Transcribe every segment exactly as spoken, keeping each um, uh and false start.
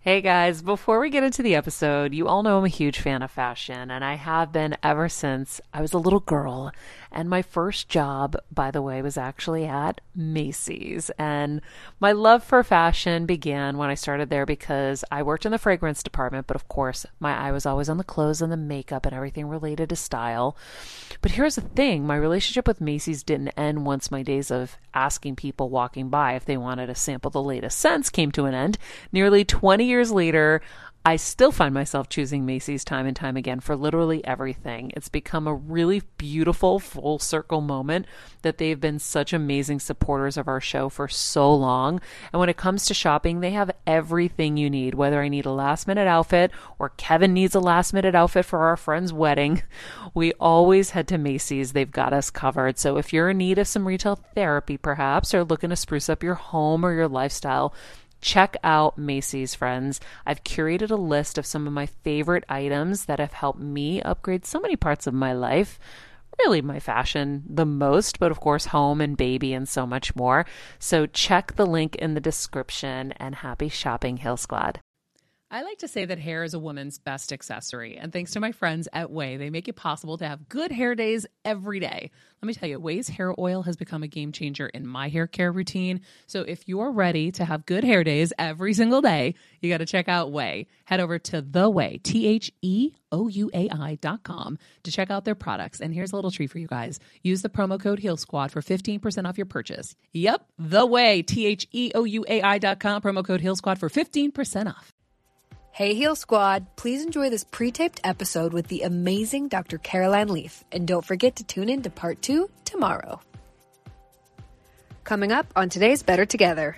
Hey guys, before we get into the episode, you all know I'm a huge fan of fashion, and I have been ever since I was a little girl. And my first job, by the way, was actually at Macy's. And my love for fashion began when I started there because I worked in the fragrance department, but of course, my eye was always on the clothes and the makeup and everything related to style. But here's the thing, my relationship with Macy's didn't end once my days of asking people walking by if they wanted to sample the latest scents came to an end. Nearly twenty years later, I still find myself choosing Macy's time and time again for literally everything. It's become a really beautiful full circle moment that they've been such amazing supporters of our show for so long. And when it comes to shopping, they have everything you need, whether I need a last minute outfit or Kevin needs a last minute outfit for our friend's wedding. We always head to Macy's. They've got us covered. So if you're in need of some retail therapy, perhaps, or looking to spruce up your home or your lifestyle, check out Macy's, friends. I've curated a list of some of my favorite items that have helped me upgrade so many parts of my life. Really my fashion the most, but of course home and baby and so much more. So check the link in the description and happy shopping, Hill Squad. I like to say that hair is a woman's best accessory, and thanks to my friends at Way, they make it possible to have good hair days every day. Let me tell you, Way's hair oil has become a game changer in my hair care routine. So if you're ready to have good hair days every single day, you got to check out Way. Head over to The Way, T H E O U A I dot com to check out their products. And here's a little treat for you guys. Use the promo code Heal Squad for fifteen percent off your purchase. Yep, The Way, T H E O U A I dot com, promo code Heal Squad for fifteen percent off. Hey Heal Squad, please enjoy this pre-taped episode with the amazing Doctor Caroline Leaf, and don't forget to tune in to part two tomorrow. Coming up on today's Better Together.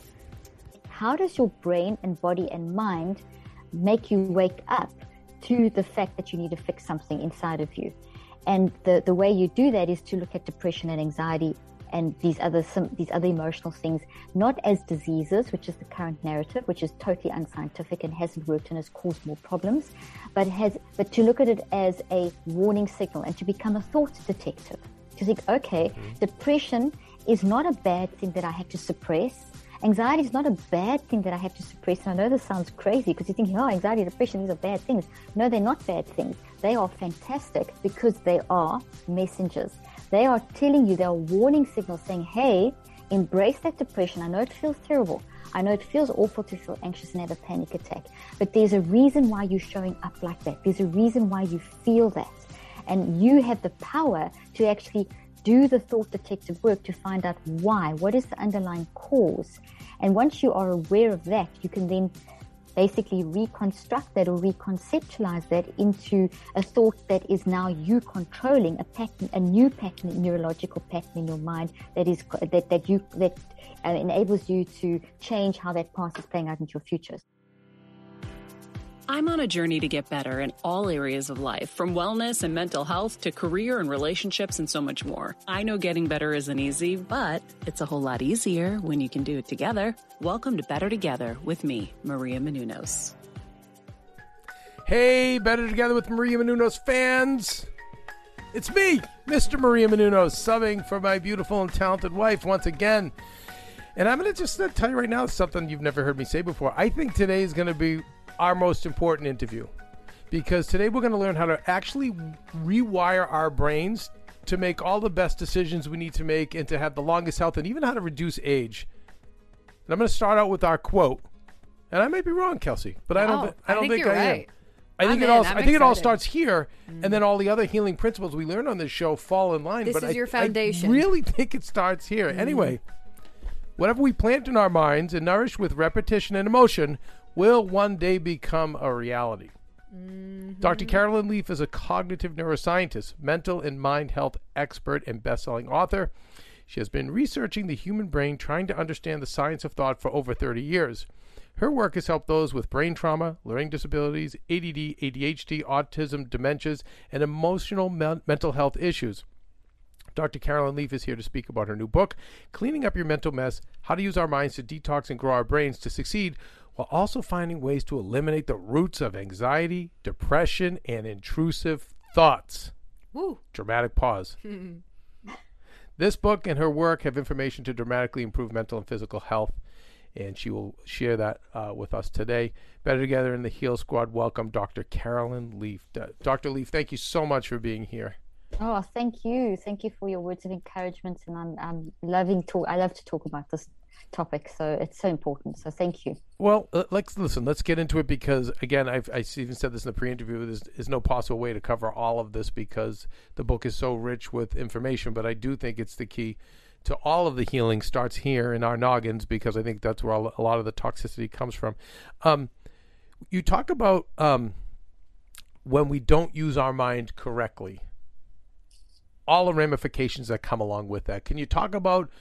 How does your brain and body and mind make you wake up to the fact that you need to fix something inside of you? And the, the way you do that is to look at depression and anxiety and these other some, these other emotional things, not as diseases, which is the current narrative, which is totally unscientific and hasn't worked and has caused more problems, but has but to look at it as a warning signal and to become a thought detective. To think, okay, mm-hmm. depression is not a bad thing that I have to suppress. Anxiety is not a bad thing that I have to suppress. And I know this sounds crazy because you're thinking, oh, anxiety, depression, these are bad things. No, they're not bad things. They are fantastic because they are messengers. They are telling you, they are warning signals saying, hey, embrace that depression. I know it feels terrible. I know it feels awful to feel anxious and have a panic attack, but there's a reason why you're showing up like that. There's a reason why you feel that. And you have the power to actually do the thought detective work to find out why. What is the underlying cause? And once you are aware of that, you can then basically reconstruct that or reconceptualize that into a thought that is now you controlling a pattern, a new pattern, a neurological pattern in your mind that is that that you that uh, enables you to change how that past is playing out into your futures. I'm on a journey to get better in all areas of life, from wellness and mental health to career and relationships and so much more. I know getting better isn't easy, but it's a whole lot easier when you can do it together. Welcome to Better Together with me, Maria Menounos. Hey, Better Together with Maria Menounos fans. It's me, Mister Maria Menounos, subbing for my beautiful and talented wife once again. And I'm going to just uh, tell you right now something you've never heard me say before. I think today is going to be our most important interview, because today we're going to learn how to actually rewire our brains to make all the best decisions we need to make and to have the longest health, and even how to reduce age. And I'm going to start out with our quote, and I may be wrong, Kelsey, but I don't. Oh, th- I don't I think, think you're I right. am. I think I'm it all. in. I'm I think it all excited. starts here, Mm. and then all the other healing principles we learn on this show fall in line. This but is I, your foundation. I really think it starts here. Mm. Anyway, whatever we plant in our minds and nourish with repetition and emotion will one day become a reality. Mm-hmm. Doctor Caroline Leaf is a cognitive neuroscientist, mental and mind health expert, and best-selling author. She has been researching the human brain, trying to understand the science of thought for over thirty years. Her work has helped those with brain trauma, learning disabilities, A D D, A D H D, autism, dementias, and emotional me- mental health issues. Doctor Caroline Leaf is here to speak about her new book, Cleaning Up Your Mental Mess, How to Use Our Minds to Detox and Grow Our Brains to Succeed, while also finding ways to eliminate the roots of anxiety, depression, and intrusive thoughts. Woo. Dramatic pause. This book and her work have information to dramatically improve mental and physical health. and she will share that uh, with us today. Better Together in the Heal Squad. Welcome, Doctor Carolyn Leaf. Uh, Doctor Leaf, thank you so much for being here. Oh, thank you. Thank you for your words of encouragement. And I'm, I'm loving talk. I love to talk about this topic. So it's so important. So thank you. Well, uh, let's listen, let's get into it because, again, I've I even said this in the pre-interview, there's, there's no possible way to cover all of this because the book is so rich with information. But I do think it's the key to all of the healing starts here in our noggins because I think that's where a lot of the toxicity comes from. Um, you talk about um, when we don't use our mind correctly, all the ramifications that come along with that. Can you talk about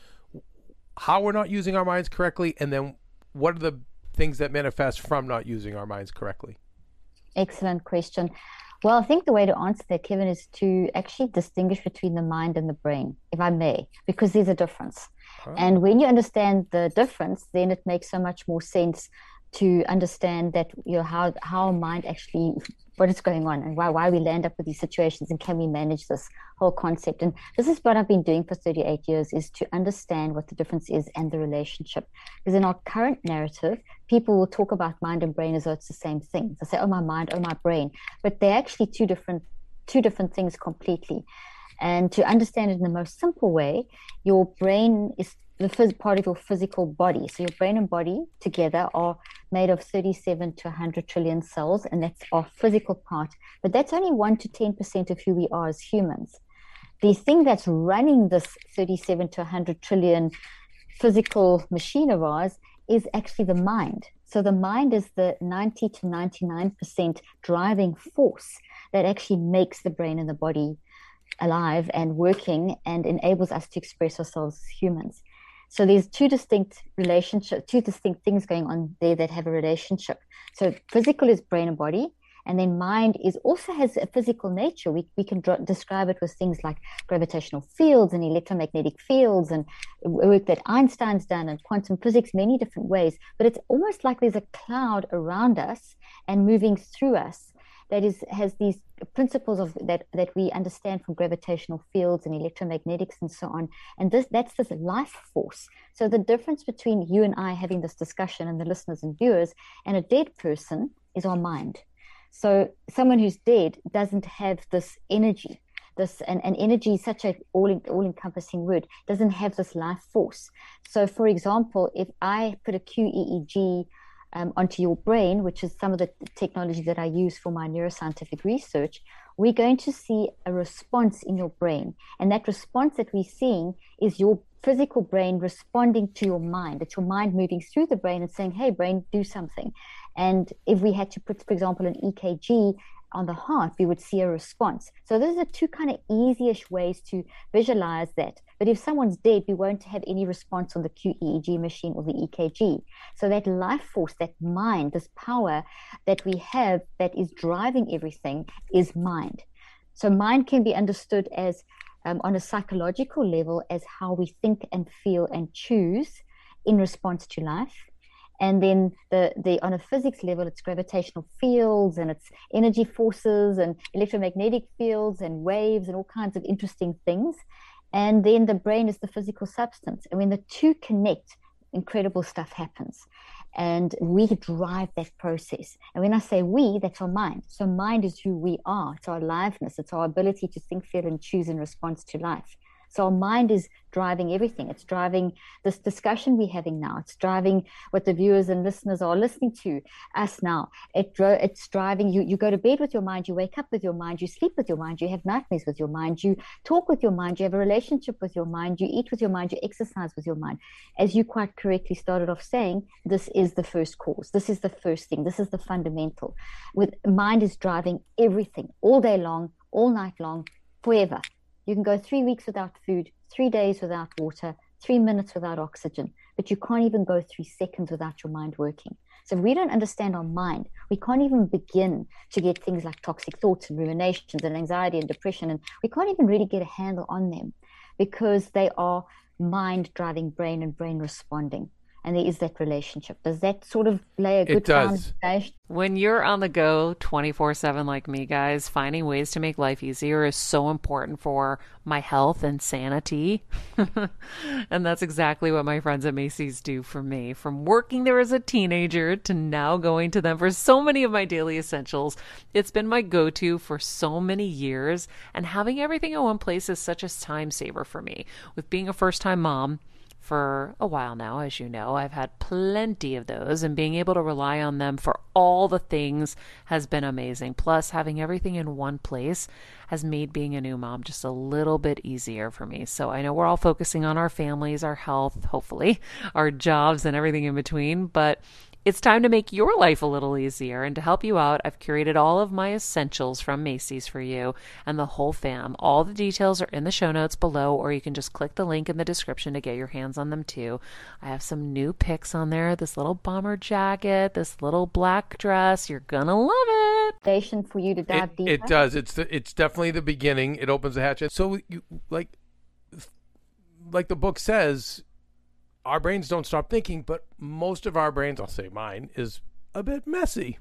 how we're not using our minds correctly, and then what are the things that manifest from not using our minds correctly? Excellent question. Well, I think the way to answer that, Kevin, is to actually distinguish between the mind and the brain, if I may, because there's a difference. Oh. And when you understand the difference, then it makes so much more sense to understand that, you know, how how mind actually, what is going on and why why we land up with these situations, and can we manage this whole concept. And this is what I've been doing for thirty-eight years, is to understand what the difference is and the relationship. Because in our current narrative, people will talk about mind and brain as though it's the same thing. They say, oh, my mind, oh, my brain. But they're actually two different two different things completely. And to understand it in the most simple way, your brain is the phys- part of your physical body. So your brain and body together are made of thirty-seven to one hundred trillion cells, and that's our physical part. But that's only one to ten percent of who we are as humans. The thing that's running this thirty-seven to one hundred trillion physical machine of ours is actually the mind. So the mind is the ninety to ninety-nine percent driving force that actually makes the brain and the body alive and working and enables us to express ourselves as humans. So there's two distinct relationships, two distinct things going on there that have a relationship. So physical is brain and body, and then mind is also has a physical nature. We we can dr- describe it with things like gravitational fields and electromagnetic fields and work that Einstein's done and quantum physics, many different ways. But it's almost like there's a cloud around us and moving through us that is has these principles of that that we understand from gravitational fields and electromagnetics and so on. And this that's this life force. So the difference between you and I having this discussion and the listeners and viewers and a dead person is our mind. So someone who's dead doesn't have this energy. This and, and energy is such a all all encompassing word, doesn't have this life force. So for example, if I put a Q E E G Um, onto your brain, which is some of the technology that I use for my neuroscientific research, we're going to see a response in your brain. And that response that we're seeing is your physical brain responding to your mind. It's your mind moving through the brain and saying, hey, brain, do something. And if we had to put, for example, an E K G on the heart, we would see a response. So those are two kind of easy-ish ways to visualize that. But if someone's dead, we won't have any response on the Q E E G machine or the E K G. So that life force, that mind, this power that we have that is driving everything is mind. So mind can be understood as um, on a psychological level as how we think and feel and choose in response to life. And then the, the on a physics level, it's gravitational fields and it's energy forces and electromagnetic fields and waves and all kinds of interesting things. And then the brain is the physical substance. And when the two connect, incredible stuff happens. And we drive that process. And when I say we, that's our mind. So mind is who we are. It's our aliveness. It's our ability to think, feel, and choose in response to life. So our mind is driving everything. It's driving this discussion we're having now. It's driving what the viewers and listeners are listening to us now. It dro- it's driving you. You go to bed with your mind. You wake up with your mind. You sleep with your mind. You have nightmares with your mind. You talk with your mind. You have a relationship with your mind. You eat with your mind. You exercise with your mind. As you quite correctly started off saying, this is the first cause. This is the first thing. This is the fundamental. With mind is driving everything all day long, all night long, forever. You can go three weeks without food, three days without water, three minutes without oxygen, but you can't even go three seconds without your mind working. So if we don't understand our mind, we can't even begin to get things like toxic thoughts and ruminations and anxiety and depression, and we can't even really get a handle on them because they are mind driving brain and brain responding. and there is that relationship. Does that sort of lay a good It does. foundation? When you're on the go twenty-four seven like me, guys, finding ways to make life easier is so important for my health and sanity. And that's exactly what my friends at Macy's do for me. From working there as a teenager to now going to them for so many of my daily essentials, it's been my go-to for so many years. And having everything in one place is such a time saver for me. With being a first-time mom, for a while now, as you know, I've had plenty of those, and being able to rely on them for all the things has been amazing. Plus, having everything in one place has made being a new mom just a little bit easier for me. So I know we're all focusing on our families, our health, hopefully, our jobs and everything in between, but it's time to make your life a little easier. And to help you out, I've curated all of my essentials from Macy's for you and the whole fam. All the details are in the show notes below, or you can just click the link in the description to get your hands on them too. I have some new picks on there. This little bomber jacket, this little black dress. You're gonna love it. Foundation for you to dive It, deeper. it does. It's the, it's definitely the beginning. It opens the hatchet. So you like like the book says, our brains don't stop thinking, but most of our brains, I'll say mine, is a bit messy,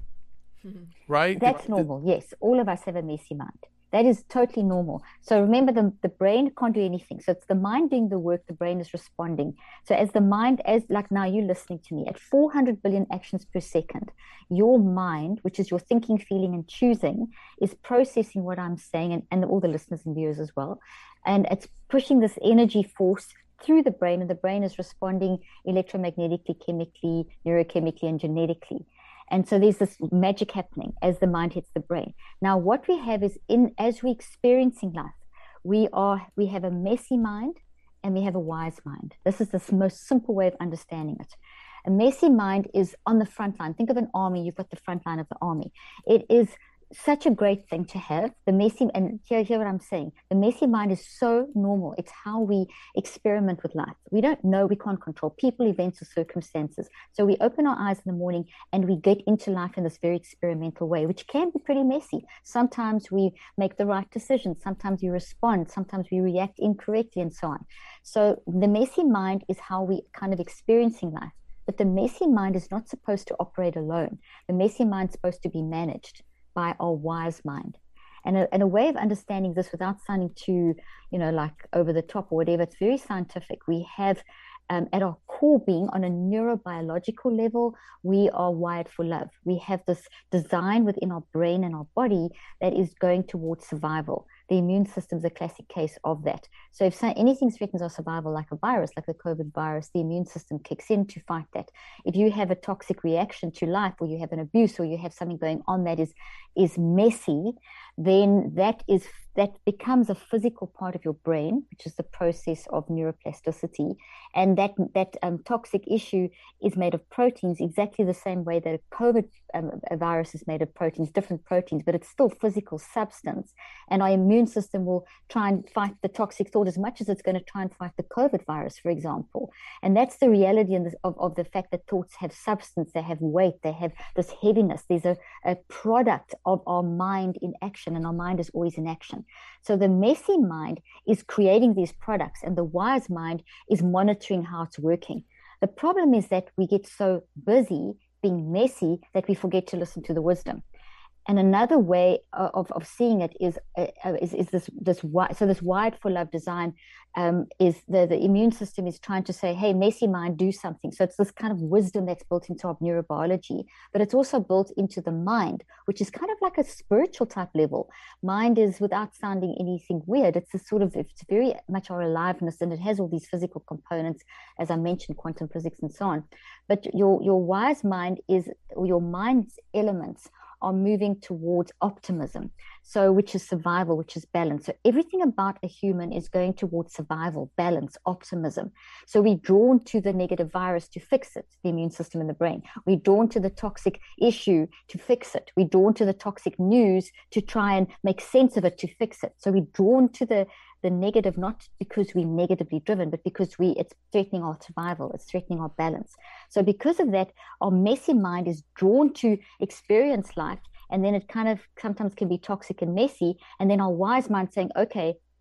right? That's It- normal. Yes, all of us have a messy mind. That is totally normal. So remember, the, the brain can't do anything. So it's the mind doing the work, the brain is responding. So as the mind, as like now you're listening to me, at four hundred billion actions per second, your mind, which is your thinking, feeling, and choosing, is processing what I'm saying, and, and all the listeners and viewers as well. And it's pushing this energy force through the brain, and the brain is responding electromagnetically, chemically, neurochemically, and genetically. And so there's this magic happening as the mind hits the brain. Now, what we have is, in as we're experiencing life, we are we have a messy mind and we have a wise mind. This is the most simple way of understanding it. A messy mind is on the front line. Think of an army. You've got the front line of the army. It is such a great thing to have. The messy, and hear, hear what I'm saying. The messy mind is so normal. It's how we experiment with life. We don't know, we can't control people, events, or circumstances. So we open our eyes in the morning and we get into life in this very experimental way, which can be pretty messy. Sometimes we make the right decision. Sometimes we respond. Sometimes we react incorrectly, and so on. So the messy mind is how we kind of experiencing life. But the messy mind is not supposed to operate alone. The messy mind is supposed to be managed by our wise mind. And a, and a way of understanding this without sounding too, you know, like over the top or whatever, it's very scientific. We have, um, at our core being, on a neurobiological level, we are wired for love. We have this design within our brain and our body that is going towards survival. The immune system is a classic case of that. So if so, anything threatens our survival, like a virus, like the COVID virus, the immune system kicks in to fight that. If you have a toxic reaction to life, or you have an abuse, or you have something going on that is is messy, then that is that becomes a physical part of your brain, which is the process of neuroplasticity. And that that um, toxic issue is made of proteins, exactly the same way that a COVID um, a virus is made of proteins, different proteins, but it's still physical substance. And our immune system will try and fight the toxic thought as much as it's going to try and fight the COVID virus, for example. And that's the reality in this, of, of the fact that thoughts have substance, they have weight, they have this heaviness. There's a, a product of our mind in action, and our mind is always in action. So the messy mind is creating these products, and the wise mind is monitoring how it's working. The problem is that we get so busy being messy that we forget to listen to the wisdom. And another way of, of seeing it is, uh, is is this this wide, so this wired for love design um, is the the immune system is trying to say, hey, messy mind, do something. So it's this kind of wisdom that's built into our neurobiology, but it's also built into the mind, which is kind of like a spiritual type level. Mind is, without sounding anything weird, it's a sort of it's very much our aliveness, and it has all these physical components, as I mentioned, quantum physics and so on. But your your wise mind is, or your mind's elements are moving towards optimism, so which is survival, which is balance. So everything about a human is going towards survival, balance, optimism. So we're drawn to the negative virus to fix it, the immune system in the brain. We're drawn to the toxic issue to fix it. We're drawn to the toxic news to try and make sense of it, to fix it. So we're drawn to the the negative, not because we're negatively driven, but because we it's threatening our survival, it's threatening our balance. So because of that, our messy mind is drawn to experience life, and then it kind of sometimes can be toxic and messy. And then our wise mind saying, okay,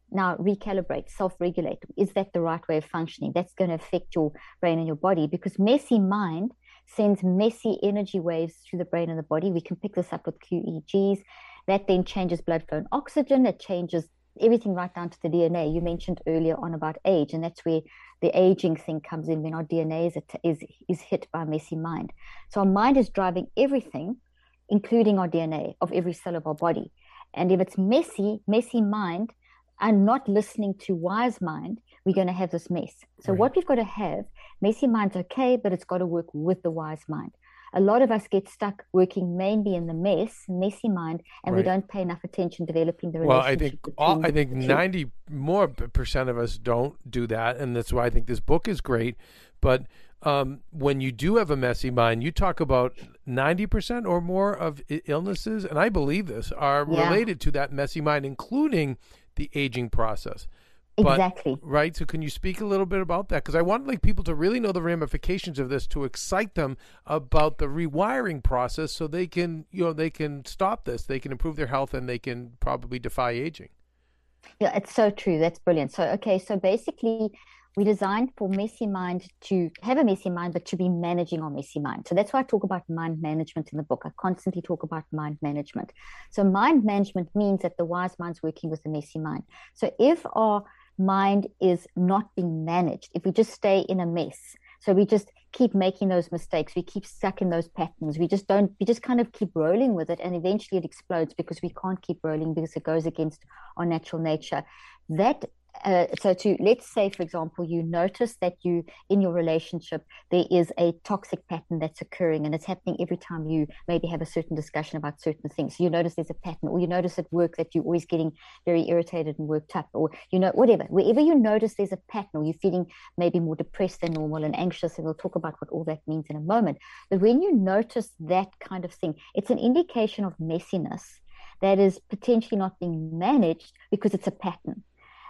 now recalibrate, self-regulate. Is that the right way of functioning? That's going to affect your brain and your body, because messy mind sends messy energy waves through the brain and the body. We can pick this up with Q E Gs. That then changes blood flow and oxygen. It changes everything right down to the D N A. You mentioned earlier on about age, and that's where the aging thing comes in, when our D N A is, is, is hit by a messy mind. So our mind is driving everything, including our D N A of every cell of our body. And if it's messy, messy mind, and not listening to wise mind, we're going to have this mess. So right. What we've got to have, messy mind's okay, but it's got to work with the wise mind. A lot of us get stuck working mainly in the mess, messy mind, and right. we don't pay enough attention developing the relationship. Well, I think all, I think ninety more percent of us don't do that, and that's why I think this book is great. But um, when you do have a messy mind, you talk about ninety percent or more of illnesses, and I believe this, are yeah. related to that messy mind, including the aging process. But, exactly. Right. So can you speak a little bit about that? Because I want like people to really know the ramifications of this, to excite them about the rewiring process, so they can, you know, they can stop this, they can improve their health, and they can probably defy aging. Yeah, it's so true. That's brilliant. So, okay. So basically we designed for messy mind to have a messy mind, but to be managing our messy mind. So that's why I talk about mind management in the book. I constantly talk about mind management. So mind management means that the wise mind's working with the messy mind. So if our mind is not being managed, if we just stay in a mess, so we just keep making those mistakes, we keep stuck in those patterns, we just don't, we just kind of keep rolling with it, and eventually it explodes because we can't keep rolling because it goes against our natural nature. That Uh, so to, let's say, for example, you notice that you, in your relationship, there is a toxic pattern that's occurring, and it's happening every time you maybe have a certain discussion about certain things. You notice there's a pattern, or you notice at work that you're always getting very irritated and worked up, or, you know, whatever. Wherever you notice there's a pattern, or you're feeling maybe more depressed than normal and anxious, and we'll talk about what all that means in a moment. But when you notice that kind of thing, it's an indication of messiness that is potentially not being managed because it's a pattern.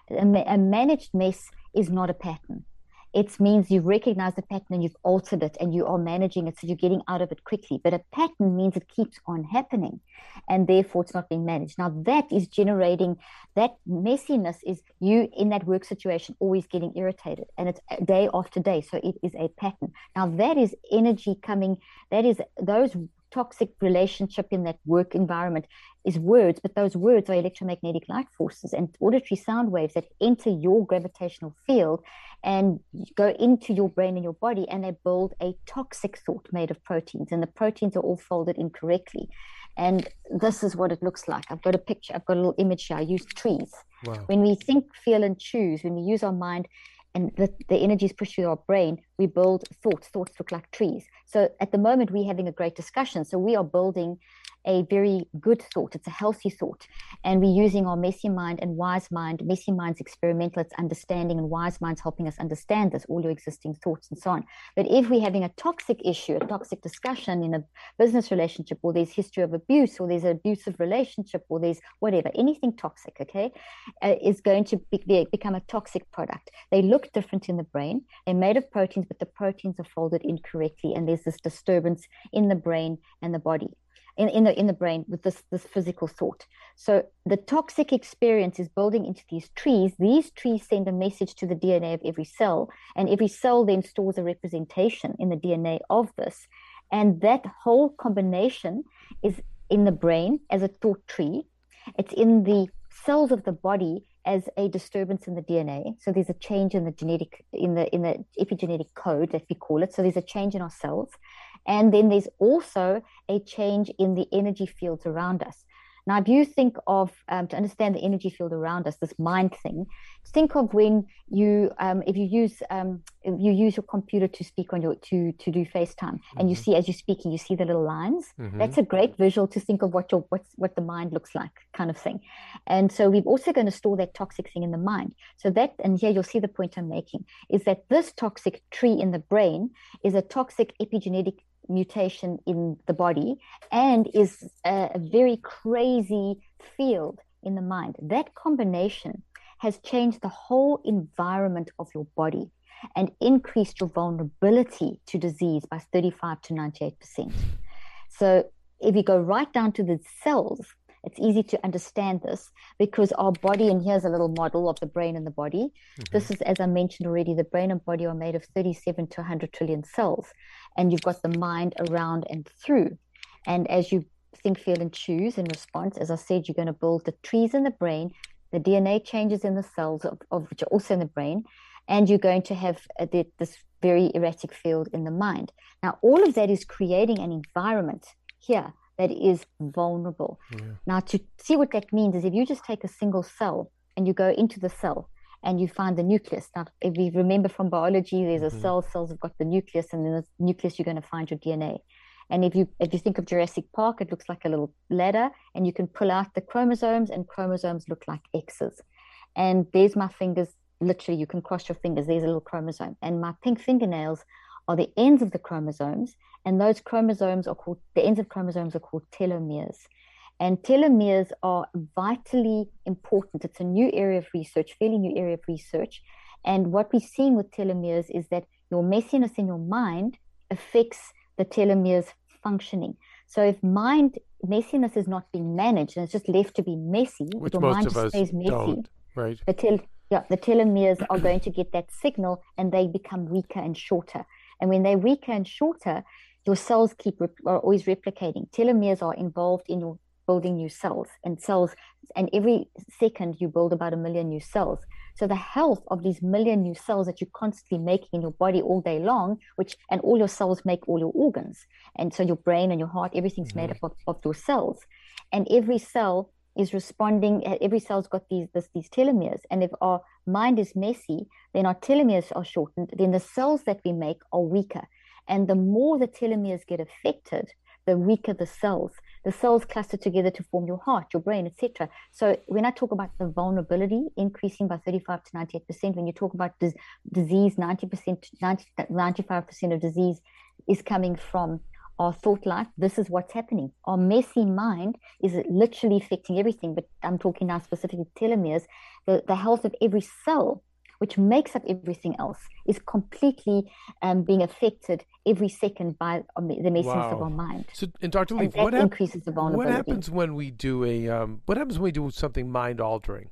A managed mess is not a pattern. It means you've recognized the pattern and you've altered it, and you are managing it, so you're getting out of it quickly. But a pattern means it keeps on happening, and therefore it's not being managed. Now that is generating, that messiness is you in that work situation always getting irritated, and it's day after day. So it is a pattern. Now that is energy coming, that is those toxic relationship in that work environment is words, but those words are electromagnetic light forces and auditory sound waves that enter your gravitational field and go into your brain and your body, and they build a toxic thought made of proteins, and the proteins are all folded incorrectly. And this is what it looks like. I've got a picture, I've got a little image here. I use trees. Wow. When we think, feel, and choose, when we use our mind, and the, the energy is pushed through our brain, we build thoughts. Thoughts look like trees. So at the moment, we're having a great discussion. So we are building a very good thought. It's a healthy thought. And we're using our messy mind and wise mind. Messy mind's experimental, it's understanding, and wise mind's helping us understand this, all your existing thoughts and so on. But if we're having a toxic issue, a toxic discussion in a business relationship, or there's history of abuse, or there's an abusive relationship, or there's whatever, anything toxic, okay, uh, is going to be, become a toxic product. They look different in the brain. They're made of proteins, but the proteins are folded incorrectly, and there's this disturbance in the brain and the body. In, in the in the brain with this this physical thought. So the toxic experience is building into these trees. These trees send a message to the D N A of every cell, and every cell then stores a representation in the D N A of this. And that whole combination is in the brain as a thought tree. It's in the cells of the body as a disturbance in the D N A. So there's a change in the genetic, in the in the epigenetic code that we call it. So there's a change in our cells. And then there's also a change in the energy fields around us. Now, if you think of, um, to understand the energy field around us, this mind thing, think of when you, um, if you use, um, if you use your computer to speak on your, to, to do FaceTime, mm-hmm. and you see, as you're speaking, you see the little lines. Mm-hmm. That's a great visual to think of what your, what's, what the mind looks like, kind of thing. And so we're also going to store that toxic thing in the mind. So that, and here you'll see the point I'm making, is that this toxic tree in the brain is a toxic epigenetic mutation in the body, and is a, a very crazy field in the mind. That combination has changed the whole environment of your body and increased your vulnerability to disease by thirty-five to ninety-eight percent. So if you go right down to the cells, It's easy to understand this because our body, and here's a little model of the brain and the body. Mm-hmm. This is, as I mentioned already, the brain and body are made of thirty-seven to one hundred trillion cells. And you've got the mind around and through. And as you think, feel, and choose in response, as I said, you're going to build the trees in the brain, the D N A changes in the cells, of, of which are also in the brain, and you're going to have a, this very erratic field in the mind. Now, all of that is creating an environment here that is vulnerable. Yeah. Now, to see what that means is if you just take a single cell and you go into the cell and you find the nucleus. Now, if you remember from biology, there's a mm-hmm. cell, cells have got the nucleus, and in the nucleus, you're going to find your D N A. And if you if you think of Jurassic Park, it looks like a little ladder, and you can pull out the chromosomes, and chromosomes look like X's. And there's my fingers. Literally, you can cross your fingers. There's a little chromosome. And my pink fingernails are the ends of the chromosomes. And those chromosomes are called, the ends of chromosomes are called telomeres. And telomeres are vitally important. It's a new area of research, fairly new area of research. And what we're seeing with telomeres is that your messiness in your mind affects the telomeres functioning. So if mind messiness is not being managed and it's just left to be messy, which your most mind of just us stays messy, don't, right? The tel- yeah, the telomeres are going to get that signal and they become weaker and shorter. And when they're weaker and shorter, your cells keep rep- are always replicating. Telomeres are involved in your building new cells and cells, and every second you build about a million new cells. So the health of these million new cells that you're constantly making in your body all day long, which, and all your cells make all your organs. And so your brain and your heart, everything's mm-hmm. made up of, of your cells. And every cell is responding, every cell's got these this, these telomeres. And if our mind is messy, then our telomeres are shortened, then the cells that we make are weaker. And the more the telomeres get affected, the weaker the cells. The cells cluster together to form your heart, your brain, et cetera. So when I talk about the vulnerability increasing by thirty-five to ninety-eight percent, when you talk about dis- disease, ninety percent, ninety, ninety-five percent of disease is coming from our thought life. This is what's happening. Our messy mind is literally affecting everything, but I'm talking now specifically telomeres. The, the health of every cell, which makes up everything else, is completely um, being affected every second by um, the messiness wow. of our mind. So, and Doctor Leaf, and what, hap- increases the vulnerability. What happens when we do a um, what happens when we do something mind altering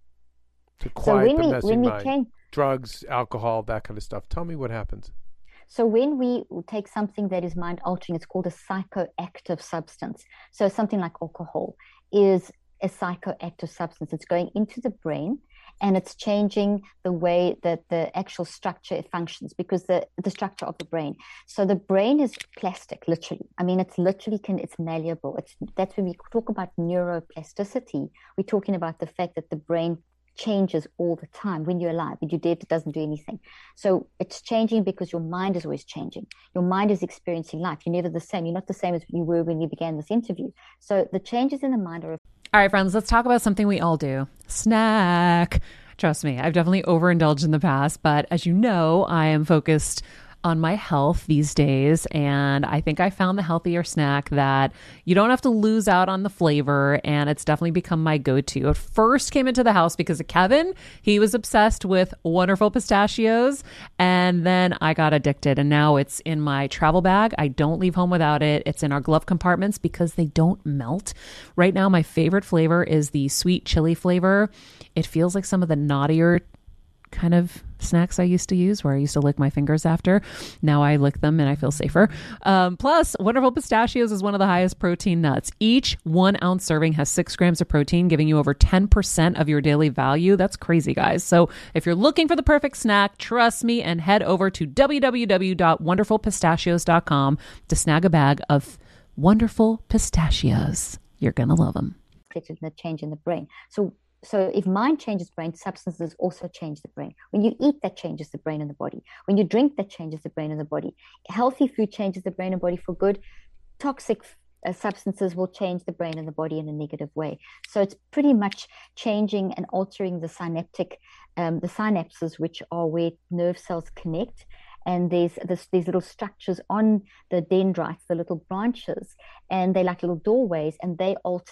to quiet so the we, messy mind? Came, Drugs, alcohol, that kind of stuff. Tell me what happens. So when we take something that is mind altering, it's called a psychoactive substance. So something like alcohol is a psychoactive substance. It's going into the brain and it's changing the way that the actual structure functions, because the, the structure of the brain. So the brain is plastic, literally. I mean, it's literally can, it's malleable. It's, that's when we talk about neuroplasticity. We're talking about the fact that the brain changes all the time. When you're alive, when you're dead, it doesn't do anything. So it's changing because your mind is always changing. Your mind is experiencing life. You're never the same. You're not the same as you were when you began this interview. So the changes in the mind are... All right, friends, let's talk about something we all do. Snack. Trust me, I've definitely overindulged in the past, but as you know, I am focused on my health these days. And I think I found the healthier snack that you don't have to lose out on the flavor. And it's definitely become my go-to. It first came into the house because of Kevin. He was obsessed with Wonderful Pistachios. And then I got addicted. And now it's in my travel bag. I don't leave home without it. It's in our glove compartments because they don't melt. Right now, my favorite flavor is the sweet chili flavor. It feels like some of the naughtier kind of snacks I used to use, where I used to lick my fingers after. Now I lick them and I feel safer. Um, plus, Wonderful Pistachios is one of the highest protein nuts. Each one ounce serving has six grams of protein, giving you over ten percent of your daily value. That's crazy, guys. So if you're looking for the perfect snack, trust me and head over to w w w dot wonderful pistachios dot com to snag a bag of Wonderful Pistachios. You're going to love them. The change in the brain. So So if mind changes brain, substances also change the brain. When you eat, that changes the brain and the body. When you drink, that changes the brain and the body. Healthy food changes the brain and body for good. Toxic uh, substances will change the brain and the body in a negative way. So it's pretty much changing and altering the synaptic, um, the synapses, which are where nerve cells connect. And there's this, these little structures on the dendrites, the little branches, and they're like little doorways, and they alter.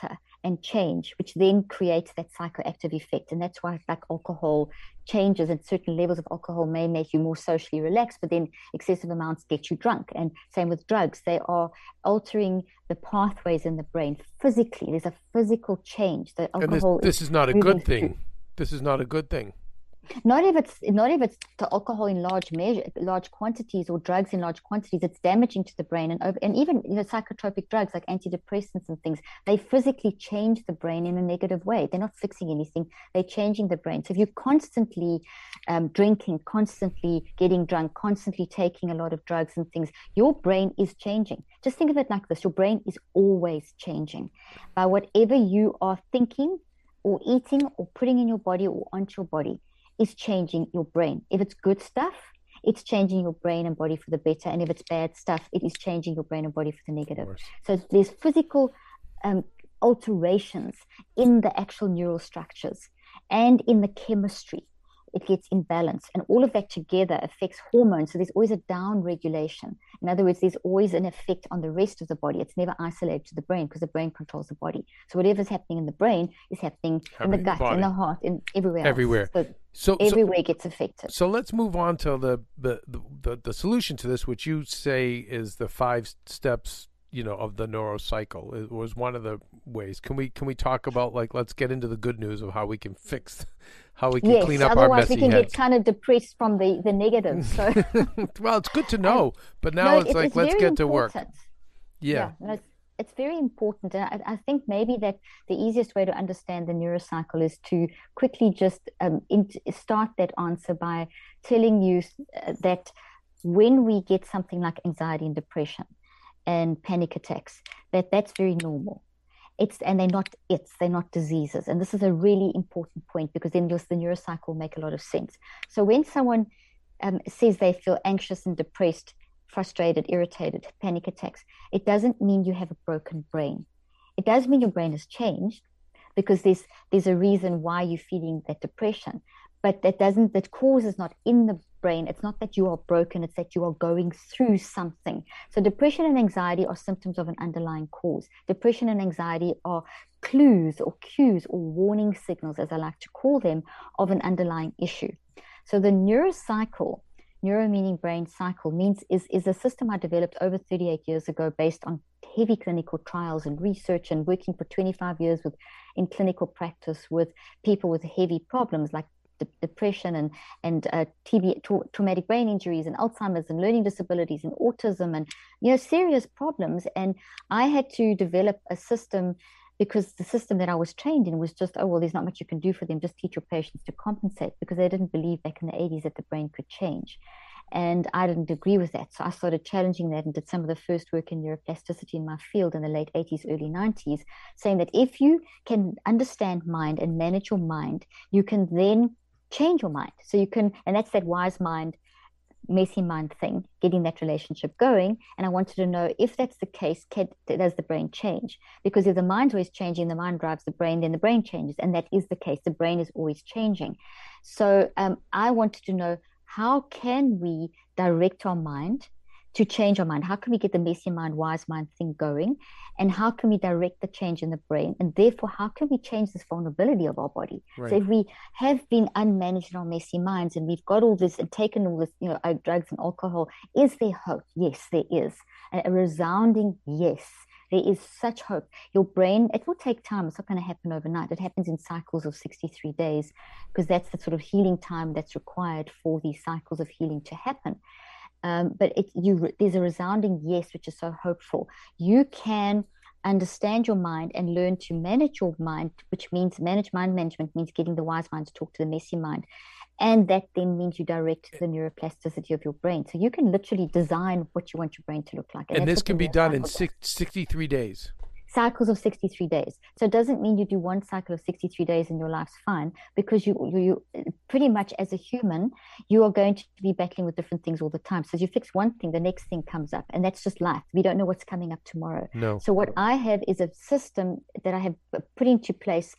and change, which then creates that psychoactive effect. And that's why like alcohol changes, and certain levels of alcohol may make you more socially relaxed, but then excessive amounts get you drunk. And same with drugs. They are altering the pathways in the brain physically. There's a physical change. The alcohol and this, this is not a good thing. Through. This is not a good thing. Not if it's not if it's to alcohol in large measure, large quantities, or drugs in large quantities. It's damaging to the brain, and over, and even you know psychotropic drugs like antidepressants and things. They physically change the brain in a negative way. They're not fixing anything. They're changing the brain. So if you're constantly um, drinking, constantly getting drunk, constantly taking a lot of drugs and things, your brain is changing. Just think of it like this: your brain is always changing by whatever you are thinking, or eating, or putting in your body, or onto your body. Is changing your brain. If it's good stuff, it's changing your brain and body for the better. And if it's bad stuff, it is changing your brain and body for the negative. So there's physical um, alterations in the actual neural structures and in the chemistry. It gets imbalanced, and all of that together affects hormones. So there's always a down regulation. In other words, there's always an effect on the rest of the body. It's never isolated to the brain because the brain controls the body. So whatever's happening in the brain is happening, happening in the gut, in the, in the heart, in everywhere. Everywhere. Else. So, so everywhere so, gets affected. So let's move on to the the, the the solution to this, which you say is the five steps, you know, of the neurocycle. It was one of the ways. Can we can we talk about, like, let's get into the good news of how we can fix, how we can yes, clean up our messy heads. Otherwise we can heads. get kind of depressed from the, the negatives. So. Well, it's good to know, and, but now no, it's, it's like, it's let's get important. to work. Yeah, yeah no, it's, it's very important. And I, I think maybe that the easiest way to understand the neurocycle is to quickly just um, in, start that answer by telling you that when we get something like anxiety and depression and panic attacks, that that's very normal. It's and they're not it's they're not diseases. And this is a really important point, because then just the neurocycle will make a lot of sense. So when someone um, says they feel anxious and depressed, frustrated, irritated, panic attacks, it doesn't mean you have a broken brain. It does mean your brain has changed, because there's there's a reason why you're feeling that depression. But that doesn't, that cause is not in the brain. It's not that you are broken, it's that you are going through something. So depression and anxiety are symptoms of an underlying cause. Depression and anxiety are clues or cues or warning signals, as I like to call them, of an underlying issue. So the neurocycle, neuro meaning brain, cycle means is, is a system I developed over thirty-eight years ago based on heavy clinical trials and research, and working for twenty-five years with in clinical practice with people with heavy problems like depression and and uh, T B, tra- traumatic brain injuries, and Alzheimer's, and learning disabilities, and autism, and you know serious problems. And I had to develop a system, because the system that I was trained in was just, oh well, there's not much you can do for them, just teach your patients to compensate, because they didn't believe back in the eighties that the brain could change. And I didn't agree with that. So I started challenging that and did some of the first work in neuroplasticity in my field in the late eighties, early nineties, saying that if you can understand mind and manage your mind, you can then change your mind. So you can, and that's that wise mind, messy mind thing, getting that relationship going. And I wanted to know, if that's the case, can, does the brain change? Because if the mind's always changing, the mind drives the brain, then the brain changes. And that is the case. The brain is always changing. So um, I wanted to know, how can we direct our mind to change our mind? How can we get the messy mind, wise mind thing going? And how can we direct the change in the brain? And therefore, how can we change this vulnerability of our body? Right. So if we have been unmanaged in our messy minds, and we've got all this and taken all this, you know, drugs and alcohol, is there hope? Yes, there is. And a resounding yes. There is such hope. Your brain, it will take time. It's not going to happen overnight. It happens in cycles of sixty-three days, because that's the sort of healing time that's required for these cycles of healing to happen. Um, but it, you, there's a resounding yes, which is so hopeful. You can understand your mind and learn to manage your mind, which means manage mind management means getting the wise mind to talk to the messy mind. And that then means you direct the neuroplasticity of your brain. So you can literally design what you want your brain to look like. And, and this can be done in six, sixty-three days. Cycles of sixty-three days. So it doesn't mean you do one cycle of sixty-three days and your life's fine, because you, you, you pretty much as a human, you are going to be battling with different things all the time. So as you fix one thing, the next thing comes up, and that's just life. We don't know what's coming up tomorrow. No. So what I have is a system that I have put into place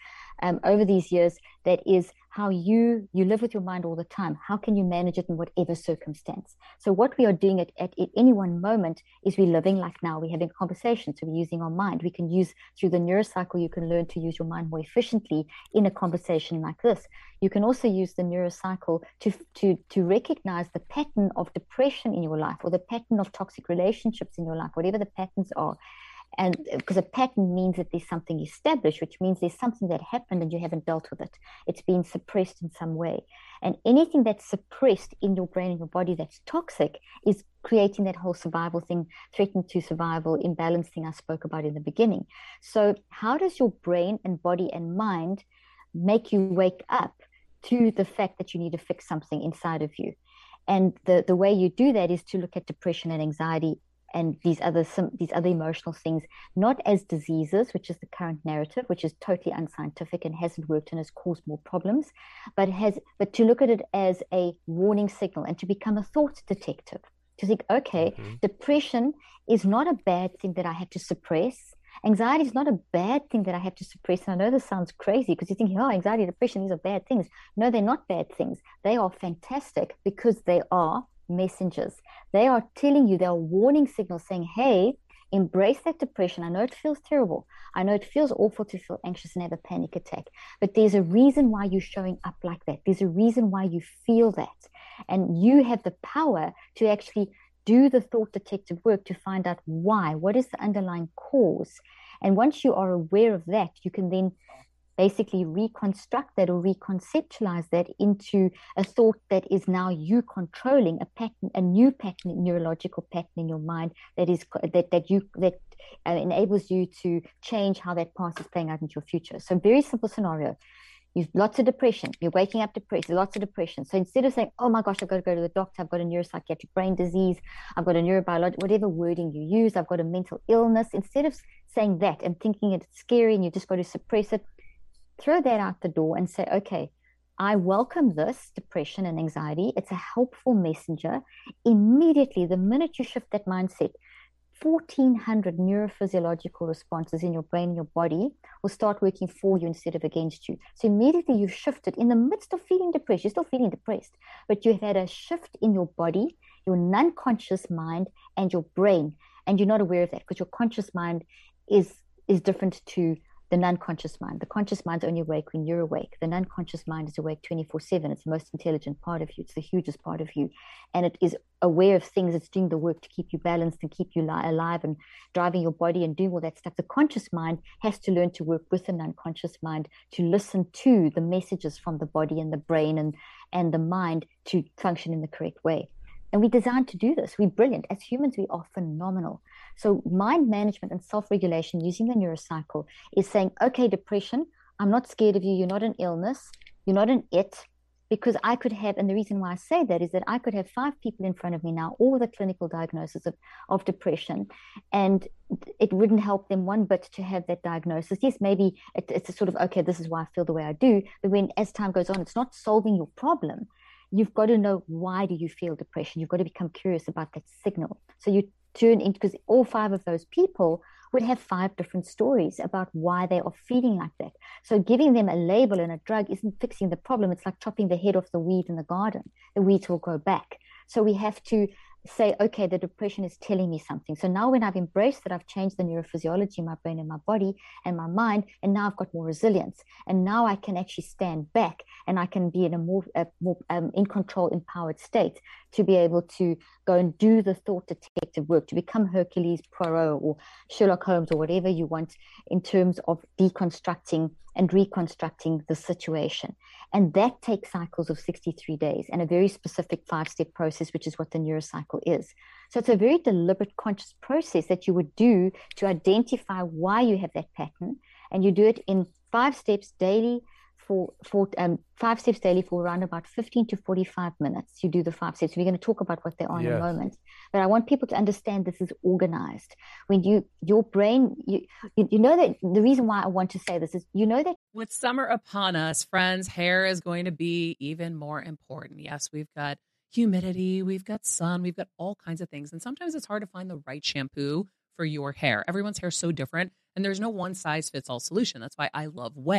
um, over these years that is how you you live with your mind all the time. How can you manage it in whatever circumstance? So what we are doing at, at, at any one moment is we're living like now. We're having conversations. So we're using our mind. We can use through the neurocycle, you can learn to use your mind more efficiently in a conversation like this. You can also use the neurocycle to, to, to recognize the pattern of depression in your life or the pattern of toxic relationships in your life, whatever the patterns are. And because a pattern means that there's something established, which means there's something that happened and you haven't dealt with it. It's been suppressed in some way. And anything that's suppressed in your brain and your body that's toxic is creating that whole survival thing, threatened to survival, imbalance thing I spoke about in the beginning. So how does your brain and body and mind make you wake up to the fact that you need to fix something inside of you? And the, the way you do that is to look at depression and anxiety and these other some, these other emotional things, not as diseases, which is the current narrative, which is totally unscientific and hasn't worked and has caused more problems, but has but to look at it as a warning signal and to become a thought detective, to think, okay, mm-hmm. depression is not a bad thing that I have to suppress. Anxiety is not a bad thing that I have to suppress. And I know this sounds crazy because you're thinking, oh, anxiety, depression, these are bad things. No, they're not bad things. They are fantastic because they are messengers. They are telling you, they are warning signals saying, hey, embrace that depression. I know it feels terrible. I know it feels awful to feel anxious and have a panic attack, but there's a reason why you're showing up like that. There's a reason why you feel that. And you have the power to actually do the thought detective work to find out why, what is the underlying cause. And once you are aware of that, you can then basically reconstruct that or reconceptualize that into a thought that is now you controlling a pattern, a new pattern, a neurological pattern in your mind that is that that you that uh, enables you to change how that past is playing out into your future. So very simple scenario. You've lots of depression. You're waking up depressed, lots of depression. So instead of saying, oh my gosh, I've got to go to the doctor, I've got a neuropsychiatric brain disease, I've got a neurobiological, whatever wording you use, I've got a mental illness, instead of saying that and thinking it's scary and you just got to suppress it, throw that out the door and say, okay, I welcome this depression and anxiety. It's a helpful messenger. Immediately, the minute you shift that mindset, fourteen hundred neurophysiological responses in your brain and your body will start working for you instead of against you. So immediately you've shifted in the midst of feeling depressed. You're still feeling depressed, but you've had a shift in your body, your non-conscious mind, and your brain. And you're not aware of that because your conscious mind is is different to the non-conscious mind. The conscious mind's only awake when you're awake. The non-conscious mind is awake twenty-four seven. It's the most intelligent part of you. It's the hugest part of you. And it is aware of things. It's doing the work to keep you balanced and keep you li- alive and driving your body and doing all that stuff. The conscious mind has to learn to work with the non-conscious mind to listen to the messages from the body and the brain and, and the mind to function in the correct way. And we're designed to do this. We're brilliant. As humans, we are phenomenal. So mind management and self-regulation using the neurocycle is saying, okay, depression, I'm not scared of you. You're not an illness. You're not an it. Because I could have, and the reason why I say that is that I could have five people in front of me now, all with a clinical diagnosis of, of depression, and it wouldn't help them one bit to have that diagnosis. Yes, maybe it, it's a sort of, okay, this is why I feel the way I do. But when, as time goes on, it's not solving your problem. You've got to know, why do you feel depression? You've got to become curious about that signal. So you turn into, because all five of those people would have five different stories about why they are feeling like that. So giving them a label and a drug isn't fixing the problem. It's like chopping the head off the weed in the garden. The weeds will grow back. So we have to say, okay, the depression is telling me something. So now when I've embraced that, I've changed the neurophysiology in my brain and my body and my mind, and now I've got more resilience. And now I can actually stand back and I can be in a more, a more um, in control, empowered state to be able to go and do the thought detective work, to become Hercules Poirot or Sherlock Holmes or whatever you want in terms of deconstructing and reconstructing the situation. And that takes cycles of sixty-three days and a very specific five-step process, which is what the neurocycle is. So it's a very deliberate, conscious process that you would do to identify why you have that pattern. And you do it in five steps daily for, for um, five steps daily for around about fifteen to forty-five minutes. You do the five steps. We're going to talk about what they are yes. in a moment. But I want people to understand this is organized. When you, your brain, you, you, you know that the reason why I want to say this is, you know that with summer upon us, friends, hair is going to be even more important. Yes, we've got humidity, we've got sun, we've got all kinds of things. And sometimes it's hard to find the right shampoo for your hair. Everyone's hair is so different, and there's no one size fits all solution. That's why I love Way.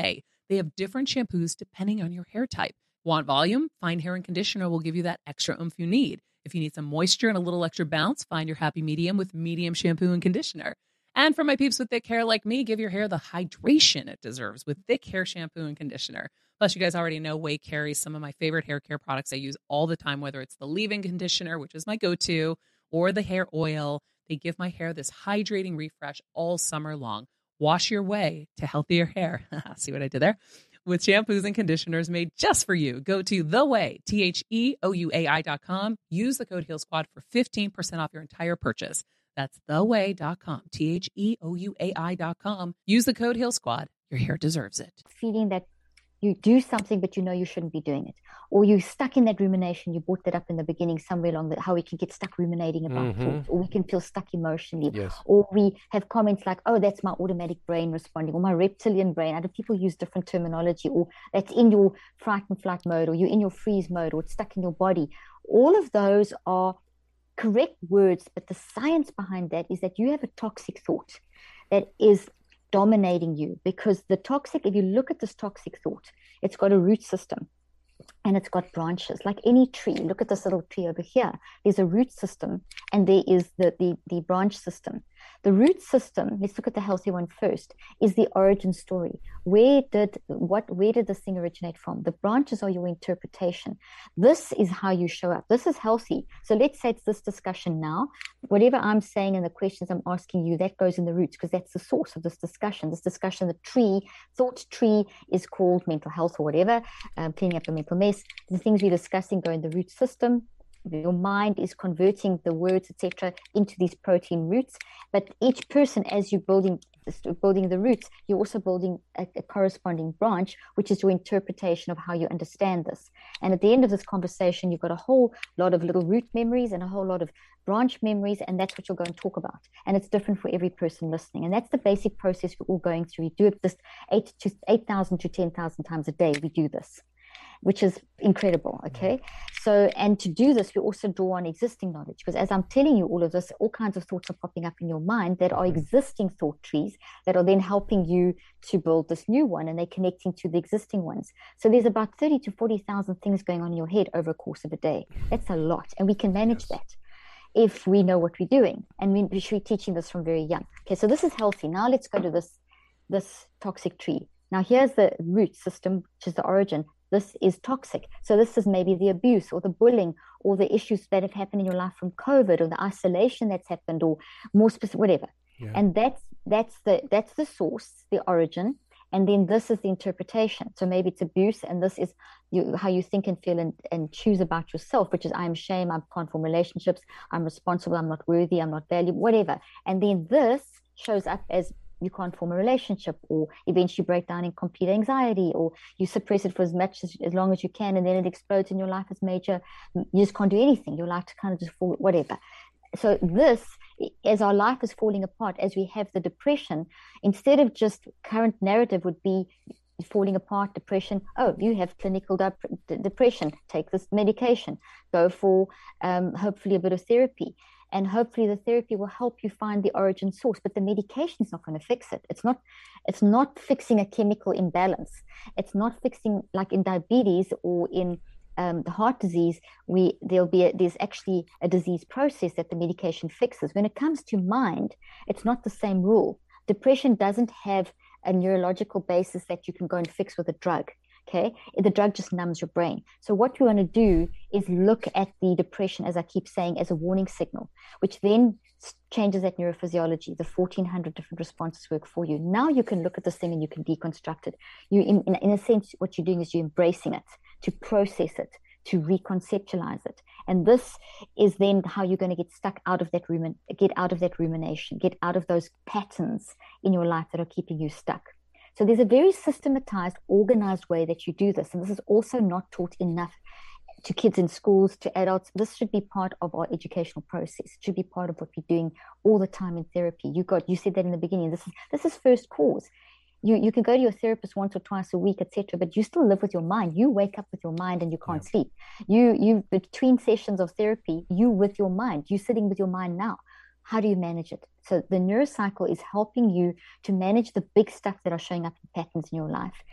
They have different shampoos depending on your hair type. Want volume? Fine Hair and Conditioner will give you that extra oomph you need. If you need some moisture and a little extra bounce, find your happy medium with medium shampoo and conditioner. And for my peeps with thick hair like me, give your hair the hydration it deserves with thick hair shampoo and conditioner. Plus, you guys already know Way carries some of my favorite hair care products I use all the time, whether it's the leave-in conditioner, which is my go-to, or the hair oil. They give my hair this hydrating refresh all summer long. Wash your way to healthier hair. See what I did there? With shampoos and conditioners made just for you. Go to The Way, T H E O U A I dot com. Use the code Heal Squad for fifteen percent off your entire purchase. That's the way dot com, T H E O U A I dot com. Use the code Heal Squad. Your hair deserves it. Feeling that you do something, but you know you shouldn't be doing it. Or you're stuck in that rumination. You brought that up in the beginning somewhere along the, how we can get stuck ruminating about Mm-hmm. thoughts, or we can feel stuck emotionally. Yes. Or we have comments like, oh, that's my automatic brain responding, or my reptilian brain. Other people use different terminology, or that's in your fright and flight mode, or you're in your freeze mode, or it's stuck in your body. All of those are correct words, but the science behind that is that you have a toxic thought that is dominating you, because the toxic, if you look at this toxic thought, it's got a root system and it's got branches like any tree. Look at this little tree over here. There's a root system and there is the, the, the branch system. The root system, let's look at the healthy one first, is the origin story. Where did what where did this thing originate from? The branches are your interpretation. This is how you show up. This is healthy. So let's say it's this discussion now. Whatever I'm saying and the questions I'm asking you, that goes in the roots, because that's the source of this discussion. This discussion, the tree, thought tree is called mental health or whatever, um, cleaning up the mental mess. The things we're discussing go in the root system. Your mind is converting the words, et cetera, into these protein roots. But each person, as you're building building the roots, you're also building a, a corresponding branch, which is your interpretation of how you understand this. And at the end of this conversation, you've got a whole lot of little root memories and a whole lot of branch memories, and that's what you'll go and talk about. And it's different for every person listening. And that's the basic process we're all going through. We do it this eight to eight thousand to ten thousand times a day. We do this, which is incredible, okay? So, and to do this, we also draw on existing knowledge, because as I'm telling you all of this, all kinds of thoughts are popping up in your mind that are existing thought trees that are then helping you to build this new one, and they're connecting to the existing ones. So there's about thirty to forty thousand things going on in your head over a course of a day. That's a lot, and we can manage yes. that if we know what we're doing, and we, we should be teaching this from very young. Okay, so this is healthy. Now let's go to this, this toxic tree. Now here's the root system, which is the origin. This is toxic. So this is maybe the abuse or the bullying or the issues that have happened in your life from COVID, or the isolation that's happened, or more specific, whatever. Yeah. And that's that's the that's the source, the origin. And then this is the interpretation. So maybe it's abuse, and this is you, how you think and feel and, and choose about yourself, which is I'm shame, I can't form relationships, I'm responsible, I'm not worthy, I'm not valuable, whatever. And then this shows up as you can't form a relationship, or eventually break down in complete anxiety, or you suppress it for as much as, as long as you can, and then it explodes in your life as major, you just can't do anything. Your life to kind of just fall, whatever. So this, as our life is falling apart, as we have the depression, instead of just current narrative would be falling apart, depression, oh, you have clinical dep- depression, take this medication, go for um, hopefully a bit of therapy. And hopefully the therapy will help you find the origin source, but the medication is not going to fix it. It's not, it's not fixing a chemical imbalance. It's not fixing, like in diabetes or in um, the heart disease, we there'll be a, there's actually a disease process that the medication fixes. When it comes to mind, it's not the same rule. Depression doesn't have a neurological basis that you can go and fix with a drug. Okay, the drug just numbs your brain. So what we want to do is look at the depression, as I keep saying, as a warning signal, which then changes that neurophysiology. The fourteen hundred different responses work for you. Now you can look at this thing and you can deconstruct it. You, in, in, in a sense, what you're doing is you're embracing it, to process it, to reconceptualize it. And this is then how you're going to get stuck out of that rumin, get out of that rumination, get out of those patterns in your life that are keeping you stuck. So there's a very systematized, organized way that you do this. And this is also not taught enough to kids in schools, to adults. This should be part of our educational process. It should be part of what we're doing all the time in therapy. You got, you said that in the beginning. This is this is first cause. You you can go to your therapist once or twice a week, et cetera, but you still live with your mind. You wake up with your mind and you can't yeah. sleep. You you between sessions of therapy, you with your mind. You sitting with your mind now. How do you manage it? So the neurocycle is helping you to manage the big stuff that are showing up in patterns in your life.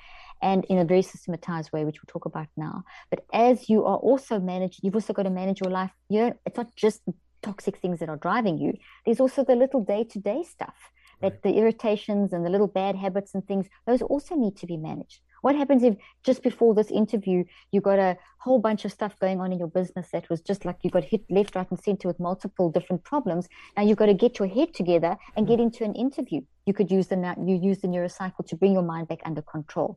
and in a very systematized way, which we'll talk about now. But as you are also managed, you've also got to manage your life. You know, it's not just the toxic things that are driving you. There's also the little day-to-day stuff, that right. the irritations and the little bad habits and things, those also need to be managed. What happens if just before this interview, you got a whole bunch of stuff going on in your business that was just like you got hit left, right, and center with multiple different problems. Now you've got to get your head together and get into an interview. You could use the you use the neurocycle to bring your mind back under control.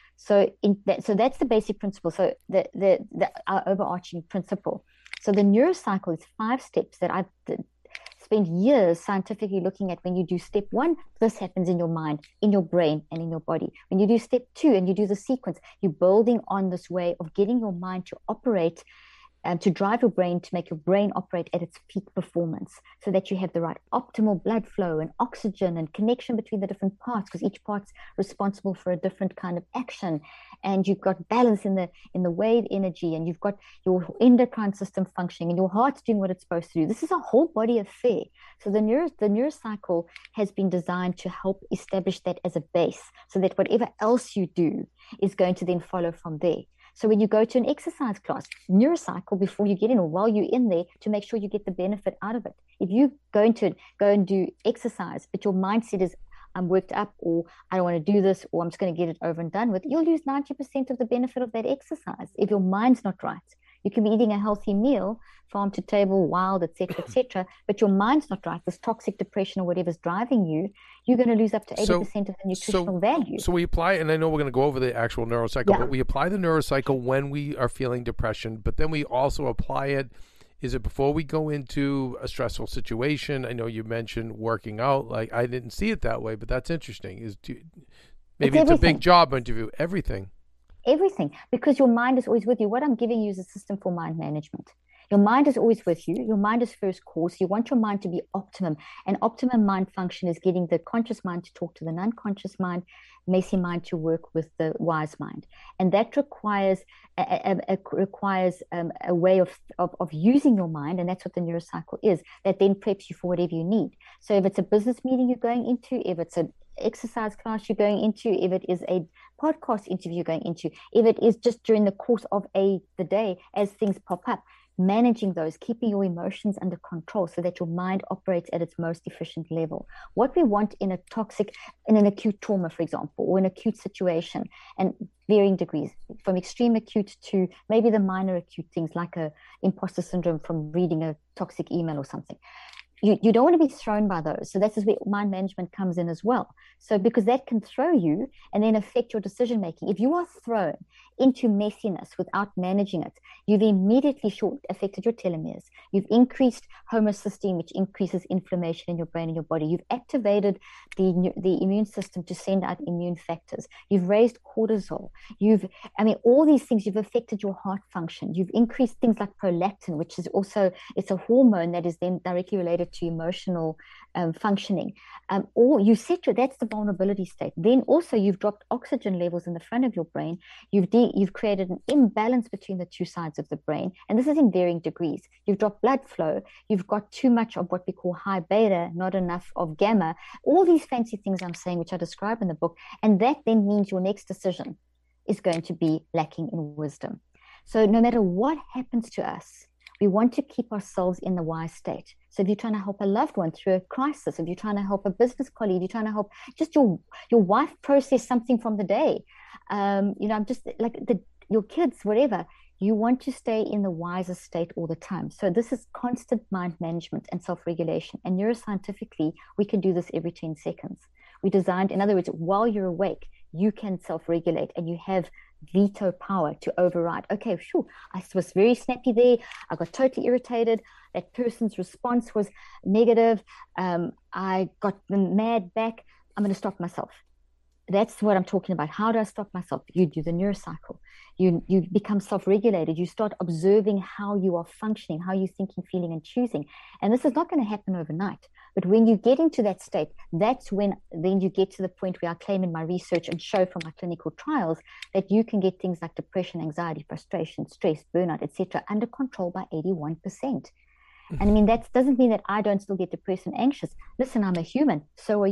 So in that, so that's the basic principle. So the the, the our overarching principle. So the neurocycle is five steps that I've spent years scientifically looking at. When you do step one, this happens in your mind, in your brain, and in your body. When you do step two and you do the sequence, you're building on this way of getting your mind to operate and to drive your brain, to make your brain operate at its peak performance, so that you have the right optimal blood flow and oxygen and connection between the different parts, because each part's responsible for a different kind of action. And you've got balance in the in the wave energy, and you've got your endocrine system functioning, and your heart's doing what it's supposed to do. This is a whole body affair. So the neuro the neurocycle has been designed to help establish that as a base, so that whatever else you do is going to then follow from there. So when you go to an exercise class, neurocycle before you get in or while you're in there, to make sure you get the benefit out of it. If you go into go and do exercise, but your mindset is, I'm worked up, or I don't want to do this, or I'm just going to get it over and done with, you'll lose ninety percent of the benefit of that exercise if your mind's not right. You can be eating a healthy meal, farm to table, wild, et cetera, et cetera, but your mind's not right. This toxic depression or whatever's driving you, you're going to lose up to eighty percent so, of the nutritional so, value. So we apply, and I know we're going to go over the actual neurocycle, yeah. but we apply the neurocycle when we are feeling depression, but then we also apply it. Is it before we go into a stressful situation? I know you mentioned working out. Like, I didn't see it that way, but that's interesting. Is do, maybe it's, it's a big job interview. Everything. Everything, because your mind is always with you. What I'm giving you is a system for mind management. Your mind is always with you. Your mind is first cause. You want your mind to be optimum. And optimum mind function is getting the conscious mind to talk to the non-conscious mind, messy mind to work with the wise mind. And that requires a, a, a requires um, a way of, of, of using your mind. And that's what the neurocycle is, that then preps you for whatever you need. So if it's a business meeting you're going into, if it's an exercise class you're going into, if it is a podcast interview you're going into, if it is just during the course of a the day as things pop up, managing those, keeping your emotions under control so that your mind operates at its most efficient level. What we want in a toxic, in an acute trauma, for example, or an acute situation, and varying degrees, from extreme acute to maybe the minor acute things like a imposter syndrome from reading a toxic email or something. You, you don't want to be thrown by those. So that's where mind management comes in as well. So because that can throw you and then affect your decision making. If you are thrown into messiness without managing it, you've immediately short affected your telomeres. You've increased homocysteine, which increases inflammation in your brain and your body. You've activated the, the immune system to send out immune factors. You've raised cortisol. You've, I mean, all these things, you've affected your heart function. You've increased things like prolactin, which is also, it's a hormone that is then directly related to emotional um, functioning. Um, or you set your, that's the vulnerability state. Then also you've dropped oxygen levels in the front of your brain. You've de- you've created an imbalance between the two sides of the brain. And this is in varying degrees. You've dropped blood flow. You've got too much of what we call high beta, not enough of gamma. All these fancy things I'm saying, which I describe in the book. And that then means your next decision is going to be lacking in wisdom. So no matter what happens to us, we want to keep ourselves in the wise state. So if you're trying to help a loved one through a crisis, if you're trying to help a business colleague, you're trying to help just your your wife process something from the day, um, you know, I'm just like the your kids, whatever, you want to stay in the wiser state all the time. So this is constant mind management and self-regulation. And neuroscientifically, we can do this every ten seconds. We designed, in other words, while you're awake, you can self-regulate and you have veto power to override. Okay, sure, I was very snappy there. I got totally irritated. That person's response was negative. Um, I got mad back. I'm going to stop myself. That's what I'm talking about. How do I stop myself? You do the neurocycle. You you become self-regulated. You start observing how you are functioning, how you're thinking, feeling, and choosing. And this is not going to happen overnight. But when you get into that state, that's when then you get to the point where I claim in my research and show from my clinical trials that you can get things like depression, anxiety, frustration, stress, burnout, et cetera under control by eighty-one percent. And I mean, that doesn't mean that I don't still get depressed and anxious. Listen, I'm a human. So are you.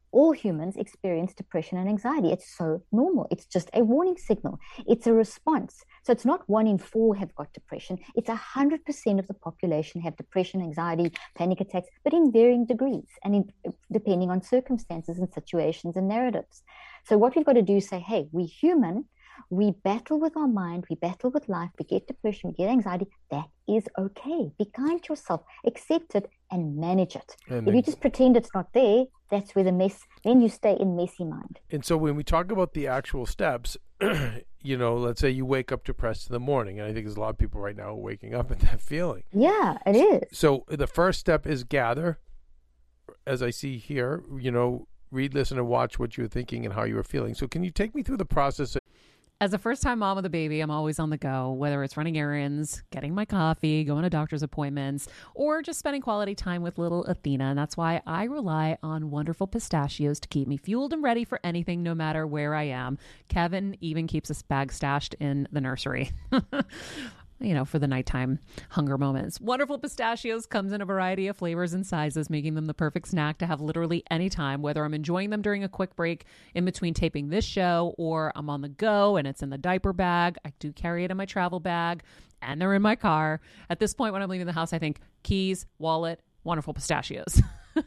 all humans experience depression and anxiety. It's so normal. It's just a warning signal. It's a response. So it's not one in four have got depression. It's one hundred percent of the population have depression, anxiety, panic attacks, but in varying degrees and in, depending on circumstances and situations and narratives. So what we've got to do is say, hey, we're human. We battle with our mind, we battle with life, we get depression, we get anxiety. That is okay. Be kind to yourself, accept it, and manage it. And if you just pretend it's not there, that's where the mess, then you stay in messy mind. And so when we talk about the actual steps, you know, let's say you wake up depressed in the morning, and I think there's a lot of people right now waking up with that feeling. Yeah, it is. So the first step is gather, as I see here, you know, read, listen, and watch what you're thinking and how you were feeling. So can you take me through the process? As a first-time mom with a baby, I'm always on the go, whether it's running errands, getting my coffee, going to doctor's appointments, or just spending quality time with little Athena. And that's why I rely on Wonderful Pistachios to keep me fueled and ready for anything, no matter where I am. Kevin even keeps a bag stashed in the nursery. You know, for the nighttime hunger moments. Wonderful Pistachios comes in a variety of flavors and sizes, making them the perfect snack to have literally any time, whether I'm enjoying them during a quick break in between taping this show or I'm on the go and it's in the diaper bag. I do carry it in my travel bag and they're in my car. At this point, when I'm leaving the house, I think keys, wallet, Wonderful Pistachios.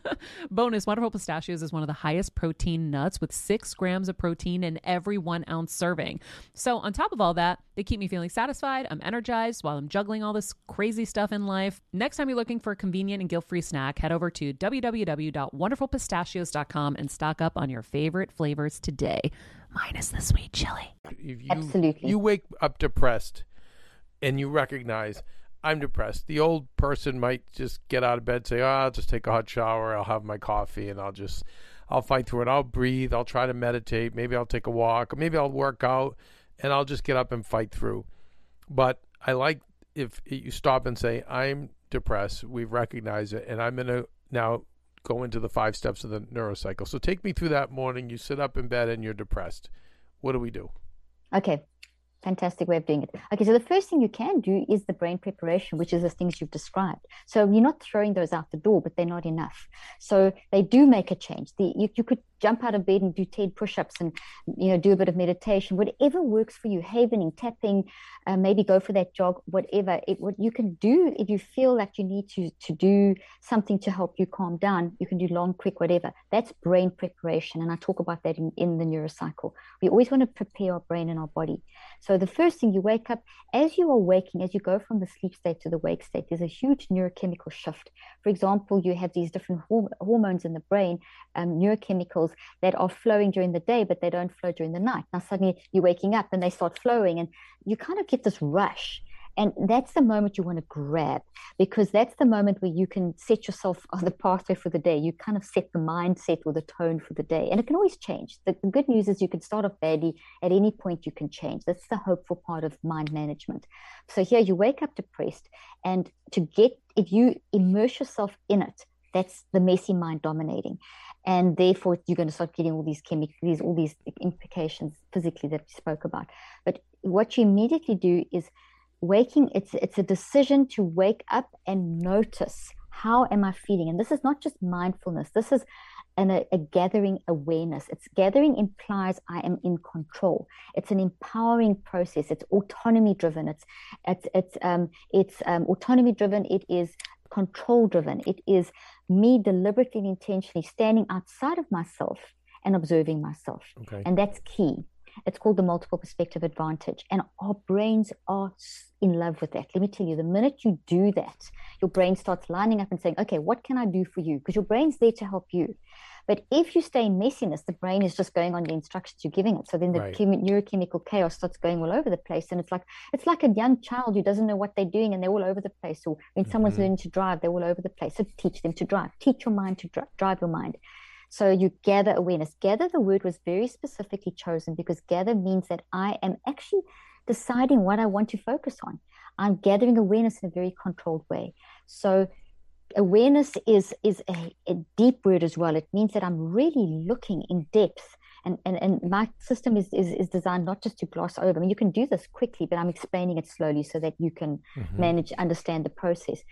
Bonus, Wonderful Pistachios is one of the highest protein nuts with six grams of protein in every one ounce serving. So on top of all that, they keep me feeling satisfied. I'm energized while I'm juggling all this crazy stuff in life. Next time you're looking for a convenient and guilt-free snack, head over to w w w dot wonderful pistachios dot com and stock up on your favorite flavors today. Minus the sweet chili. If you, Absolutely. You wake up depressed and you recognize I'm depressed. The old person might just get out of bed, say, oh, I'll just take a hot shower. I'll have my coffee and I'll just, I'll fight through it. I'll breathe. I'll try to meditate. Maybe I'll take a walk or maybe I'll work out and I'll just get up and fight through. But I like if you stop and say, I'm depressed. We've recognized it. And I'm going to now go into the five steps of the neurocycle. So take me through that morning. You sit up in bed and you're depressed. What do we do? Okay. Fantastic way of doing it. Okay, so the first thing you can do is the brain preparation, which is the things you've described. So you're not throwing those out the door, but they're not enough. So they do make a change. The, you, you could jump out of bed and do ten push-ups and, you know, do a bit of meditation, whatever works for you, havening, tapping, uh, maybe go for that jog, whatever. It, what you can do if you feel like you need to, to do something to help you calm down, you can do long, quick, whatever. That's brain preparation. And I talk about that in, in the neurocycle. We always want to prepare our brain and our body. So the first thing, you wake up, as you are waking, as you go from the sleep state to the wake state, there's a huge neurochemical shift. For example, you have these different hormones in the brain, um, neurochemicals that are flowing during the day, but they don't flow during the night. Now suddenly you're waking up and they start flowing and you kind of get this rush. And that's the moment you want to grab, because that's the moment where you can set yourself on the pathway for the day. You kind of set the mindset or the tone for the day. And it can always change. The, the good news is you can start off badly. At any point you can change. That's the hopeful part of mind management. So here you wake up depressed, and to get, if you immerse yourself in it, that's the messy mind dominating. And therefore you're going to start getting all these chemicals, all these implications physically that we spoke about. But what you immediately do is waking, it's it's a decision to wake up and notice, how am I feeling? And this is not just mindfulness. This is an, a, a gathering awareness. It's gathering implies I am in control. It's an empowering process. It's autonomy driven. It's it's it's um it's um autonomy driven. It is control driven. It is me deliberately and intentionally standing outside of myself and observing myself. Okay. And that's key. It's called the multiple perspective advantage. And our brains are in love with that. Let me tell you, the minute you do that, your brain starts lining up and saying, okay, what can I do for you? Because your brain's there to help you. But if you stay in messiness, the brain is just going on the instructions you're giving it. So then the Right. chem- neurochemical chaos starts going all over the place. And it's like, it's like a young child who doesn't know what they're doing and they're all over the place. Or when someone's Mhm. learning to drive, they're all over the place. So teach them to drive. Teach your mind to dri- drive your mind. So you gather awareness. Gather, the word was very specifically chosen because gather means that I am actually deciding what I want to focus on. I'm gathering awareness in a very controlled way. So awareness is is a, a deep word as well. It means that I'm really looking in depth. And, and, and my system is, is, is designed not just to gloss over. I mean, you can do this quickly, but I'm explaining it slowly so that you can Mhm. manage, understand the process.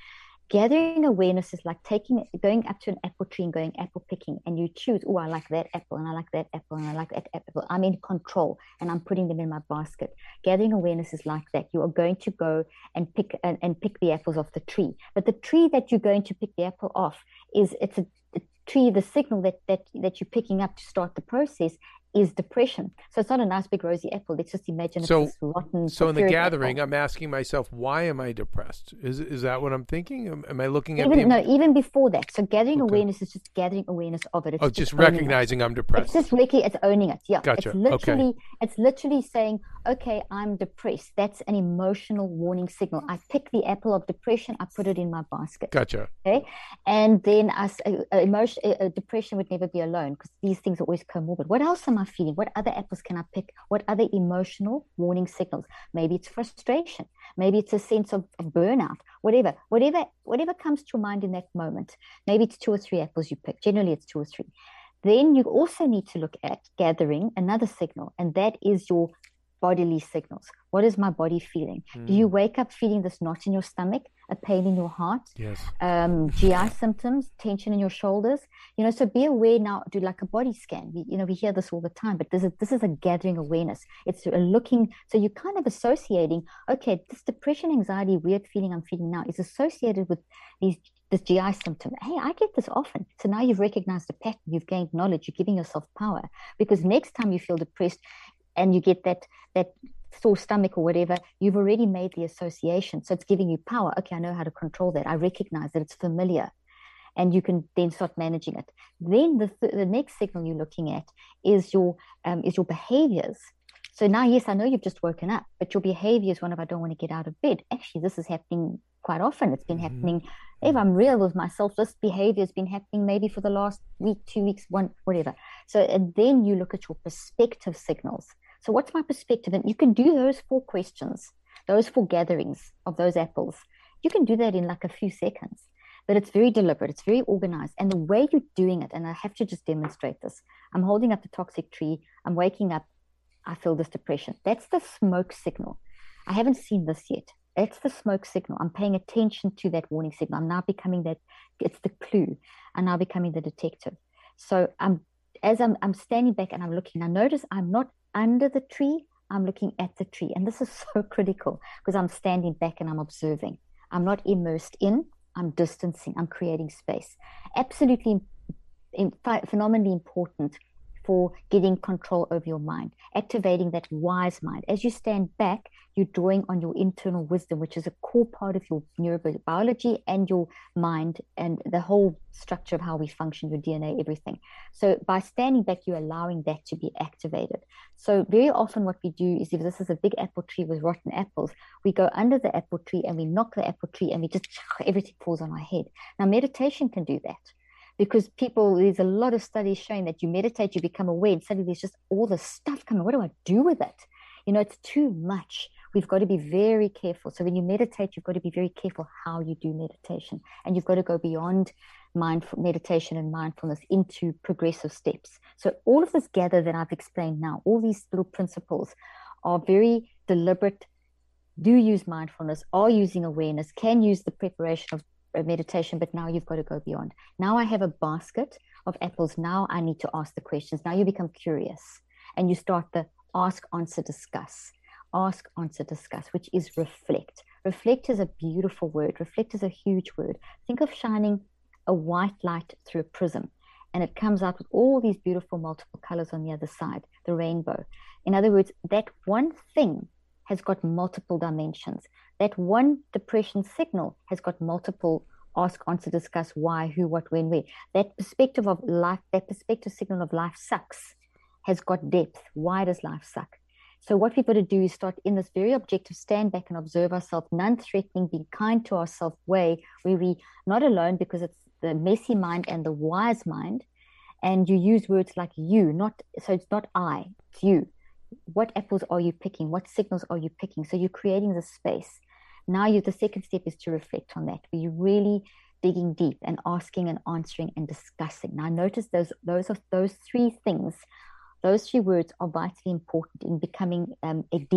gathering awareness is like taking, going up to an apple tree and going apple picking, and you choose, oh, I like that apple, and I like that apple, and I like that apple. I'm in control, and I'm putting them in my basket. Gathering awareness is like that. You are going to go and pick and, and pick the apples off the tree. But the tree that you're going to pick the apple off is, it's a, a tree, the signal that, that, that you're picking up to start the process is depression. So it's not a nice big rosy apple. Let's just imagine so, it's this rotten. So in the gathering, apple. I'm asking myself, why am I depressed? Is is that what I'm thinking? Am, am I looking at even, the... No, even before that. So gathering Okay. awareness is just gathering awareness of it. It's Oh, just, just recognizing it. I'm depressed. It's just really, it's owning it. Yeah. Gotcha. It's literally, okay. it's literally saying, okay, I'm depressed. That's an emotional warning signal. I pick the apple of depression. I put it in my basket. Gotcha. Okay. And then us, uh, emotion, uh, depression would never be alone, because these things are always comorbid. What else am I feeling? What other apples can I pick? What other emotional warning signals? Maybe it's frustration. Maybe it's a sense of, of burnout. Whatever, whatever, whatever comes to your mind in that moment. Maybe it's two or three apples you pick. Generally, it's two or three. Then you also need to look at gathering another signal, and that is your bodily signals. What is my body feeling? Mm. Do you wake up feeling this knot in your stomach, a pain in your heart, yes, um, G I symptoms, tension in your shoulders? You know, so be aware now. Do like a body scan. We, you know, we hear this all the time, but this is this is a gathering awareness. It's a looking. So you're kind of associating. Okay, this depression, anxiety, weird feeling I'm feeling now is associated with these this G I symptom. Hey, I get this often. So now you've recognized the pattern. You've gained knowledge. You're giving yourself power, because next time you feel depressed and you get that that sore stomach or whatever, you've already made the association. So it's giving you power. Okay, I know how to control that. I recognize that it's familiar, and you can then start managing it. Then the th- the next signal you're looking at is your um, is your behaviors. So now, yes, I know you've just woken up, but your behavior is one of, I don't want to get out of bed. Actually, this is happening quite often. It's been mm-hmm. happening. If I'm real with myself, this behavior has been happening maybe for the last week, two weeks, one, whatever. So and then you look at your perspective signals. So what's my perspective? And you can do those four questions, those four gatherings of those apples. You can do that in like a few seconds, but it's very deliberate. It's very organized. And the way you're doing it, and I have to just demonstrate this. I'm holding up the toxic tree. I'm waking up. I feel this depression. That's the smoke signal. I haven't seen this yet. That's the smoke signal. I'm paying attention to that warning signal. I'm now becoming that, it's the clue. I'm now becoming the detective. So I'm, as I'm, I'm standing back and I'm looking, I notice I'm not under the tree, I'm looking at the tree. And this is so critical, because I'm standing back and I'm observing. I'm not immersed in, I'm distancing, I'm creating space. Absolutely in, in, phenomenally important for getting control over your mind, activating that wise mind. As you stand back, you're drawing on your internal wisdom, which is a core part of your neurobiology and your mind and the whole structure of how we function, your D N A, everything. So by standing back, you're allowing that to be activated. So very often what we do is, if this is a big apple tree with rotten apples, we go under the apple tree and we knock the apple tree and we just, everything falls on our head. Now meditation can do that. Because people, there's a lot of studies showing that you meditate, you become aware, and suddenly there's just all this stuff coming. What do I do with it? You know, it's too much. We've got to be very careful. So when you meditate, you've got to be very careful how you do meditation. And you've got to go beyond mindful meditation and mindfulness into progressive steps. So all of this gather that I've explained now, all these little principles are very deliberate, do use mindfulness, are using awareness, can use the preparation of meditation, but now you've got to go beyond. Now I have a basket of apples. Now I need to ask the questions. Now you become curious and you start the ask, answer, discuss. Ask, answer, discuss, which is reflect. Reflect is a beautiful word. Reflect is a huge word. Think of shining a white light through a prism, and it comes out with all these beautiful multiple colors on the other side, the rainbow. In other words, that one thing has got multiple dimensions. That one depression signal has got multiple ask, answer, discuss, why, who, what, when, where. That perspective of life, that perspective signal of life sucks has got depth. Why does life suck? So what we've got to do is start in this very objective, stand back and observe ourselves, non-threatening, being kind to ourselves way, where we not alone, because it's the messy mind and the wise mind. And you use words like you, not, so it's not I, it's you. What apples are you picking? What signals are you picking? So you're creating the space. Now you, the second step is to reflect on that. Where you're really digging deep and asking and answering and discussing. Now notice those those are those three things, those three words are vitally important in becoming um, a deep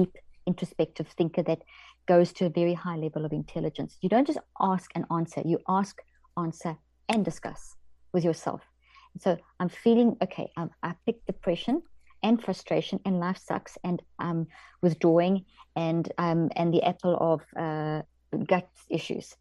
introspective thinker that goes to a very high level of intelligence. You don't just ask and answer, you ask, answer, and discuss with yourself. So I'm feeling, okay, um, I picked depression and frustration and life sucks and um, withdrawing and um, and the apple of uh, gut issues.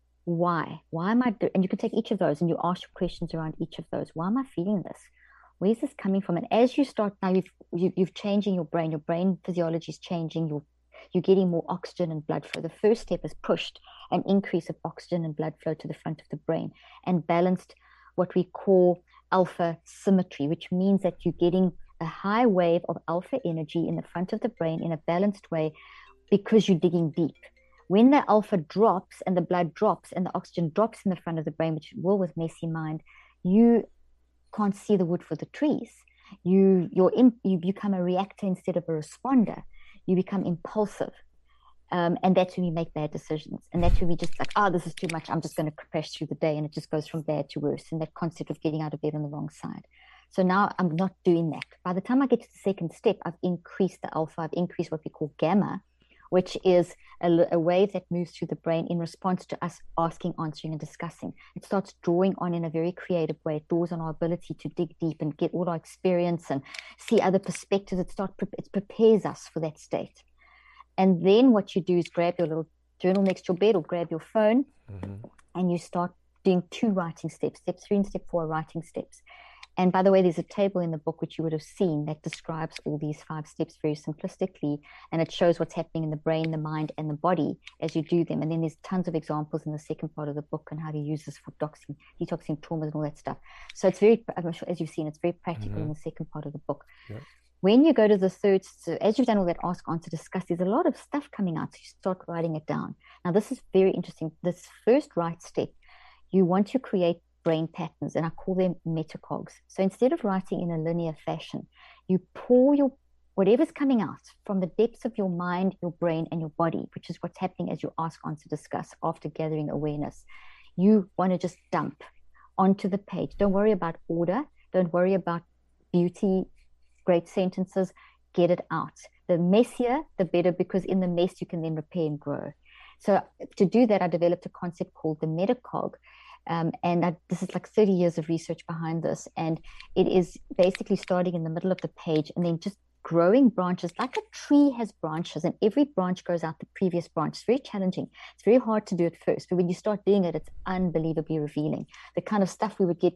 Why? Why am I do- and you can take each of those and you ask questions around each of those. Why am I feeling this? Where's this coming from? And as you start now, you've you, you've changing your brain. Your brain physiology is changing. You're you're getting more oxygen and blood flow. The first step is pushed an increase of oxygen and blood flow to the front of the brain and balanced what we call alpha symmetry, which means that you're getting a high wave of alpha energy in the front of the brain in a balanced way because you're digging deep. When the alpha drops and the blood drops and the oxygen drops in the front of the brain, which will with messy mind, you can't see the wood for the trees. You you're in, you become a reactor instead of a responder. You become impulsive. Um, and that's when we make bad decisions. And that's when we just like, oh, this is too much. I'm just going to crash through the day. And it just goes from bad to worse. And that concept of getting out of bed on the wrong side. So now I'm not doing that. By the time I get to the second step, I've increased the alpha. I've increased what we call gamma, which is a, a wave that moves through the brain in response to us asking, answering, and discussing. It starts drawing on in a very creative way. It draws on our ability to dig deep and get all our experience and see other perspectives. It, start, it prepares us for that state. And then what you do is grab your little journal next to your bed or grab your phone mm-hmm. and you start doing two writing steps. Step three and step four are writing steps. And by the way, there's a table in the book, which you would have seen, that describes all these five steps very simplistically. And it shows what's happening in the brain, the mind, and the body as you do them. And then there's tons of examples in the second part of the book and how to use this for detoxing, detoxing traumas and all that stuff. So it's very, I'm sure, as you've seen, it's very practical mm-hmm. in the second part of the book. Yeah. When you go to the third, so as you've done all that ask, answer, discuss, there's a lot of stuff coming out. So you start writing it down. Now, this is very interesting. This first right step, you want to create brain patterns, and I call them metacogs. So instead of writing in a linear fashion, you pour your whatever's coming out from the depths of your mind, your brain, and your body, which is what's happening as you ask, answer, discuss after gathering awareness. You want to just dump onto the page. Don't worry about order. Don't worry about beauty, great sentences. Get it out. The messier, the better, because in the mess, you can then repair and grow. So to do that, I developed a concept called the metacog. Um, and I, this is like thirty years of research behind this. And it is basically starting in the middle of the page and then just growing branches like a tree has branches, and every branch grows out the previous branch. It's very challenging. It's very hard to do at first, but when you start doing it, it's unbelievably revealing. The kind of stuff we would get,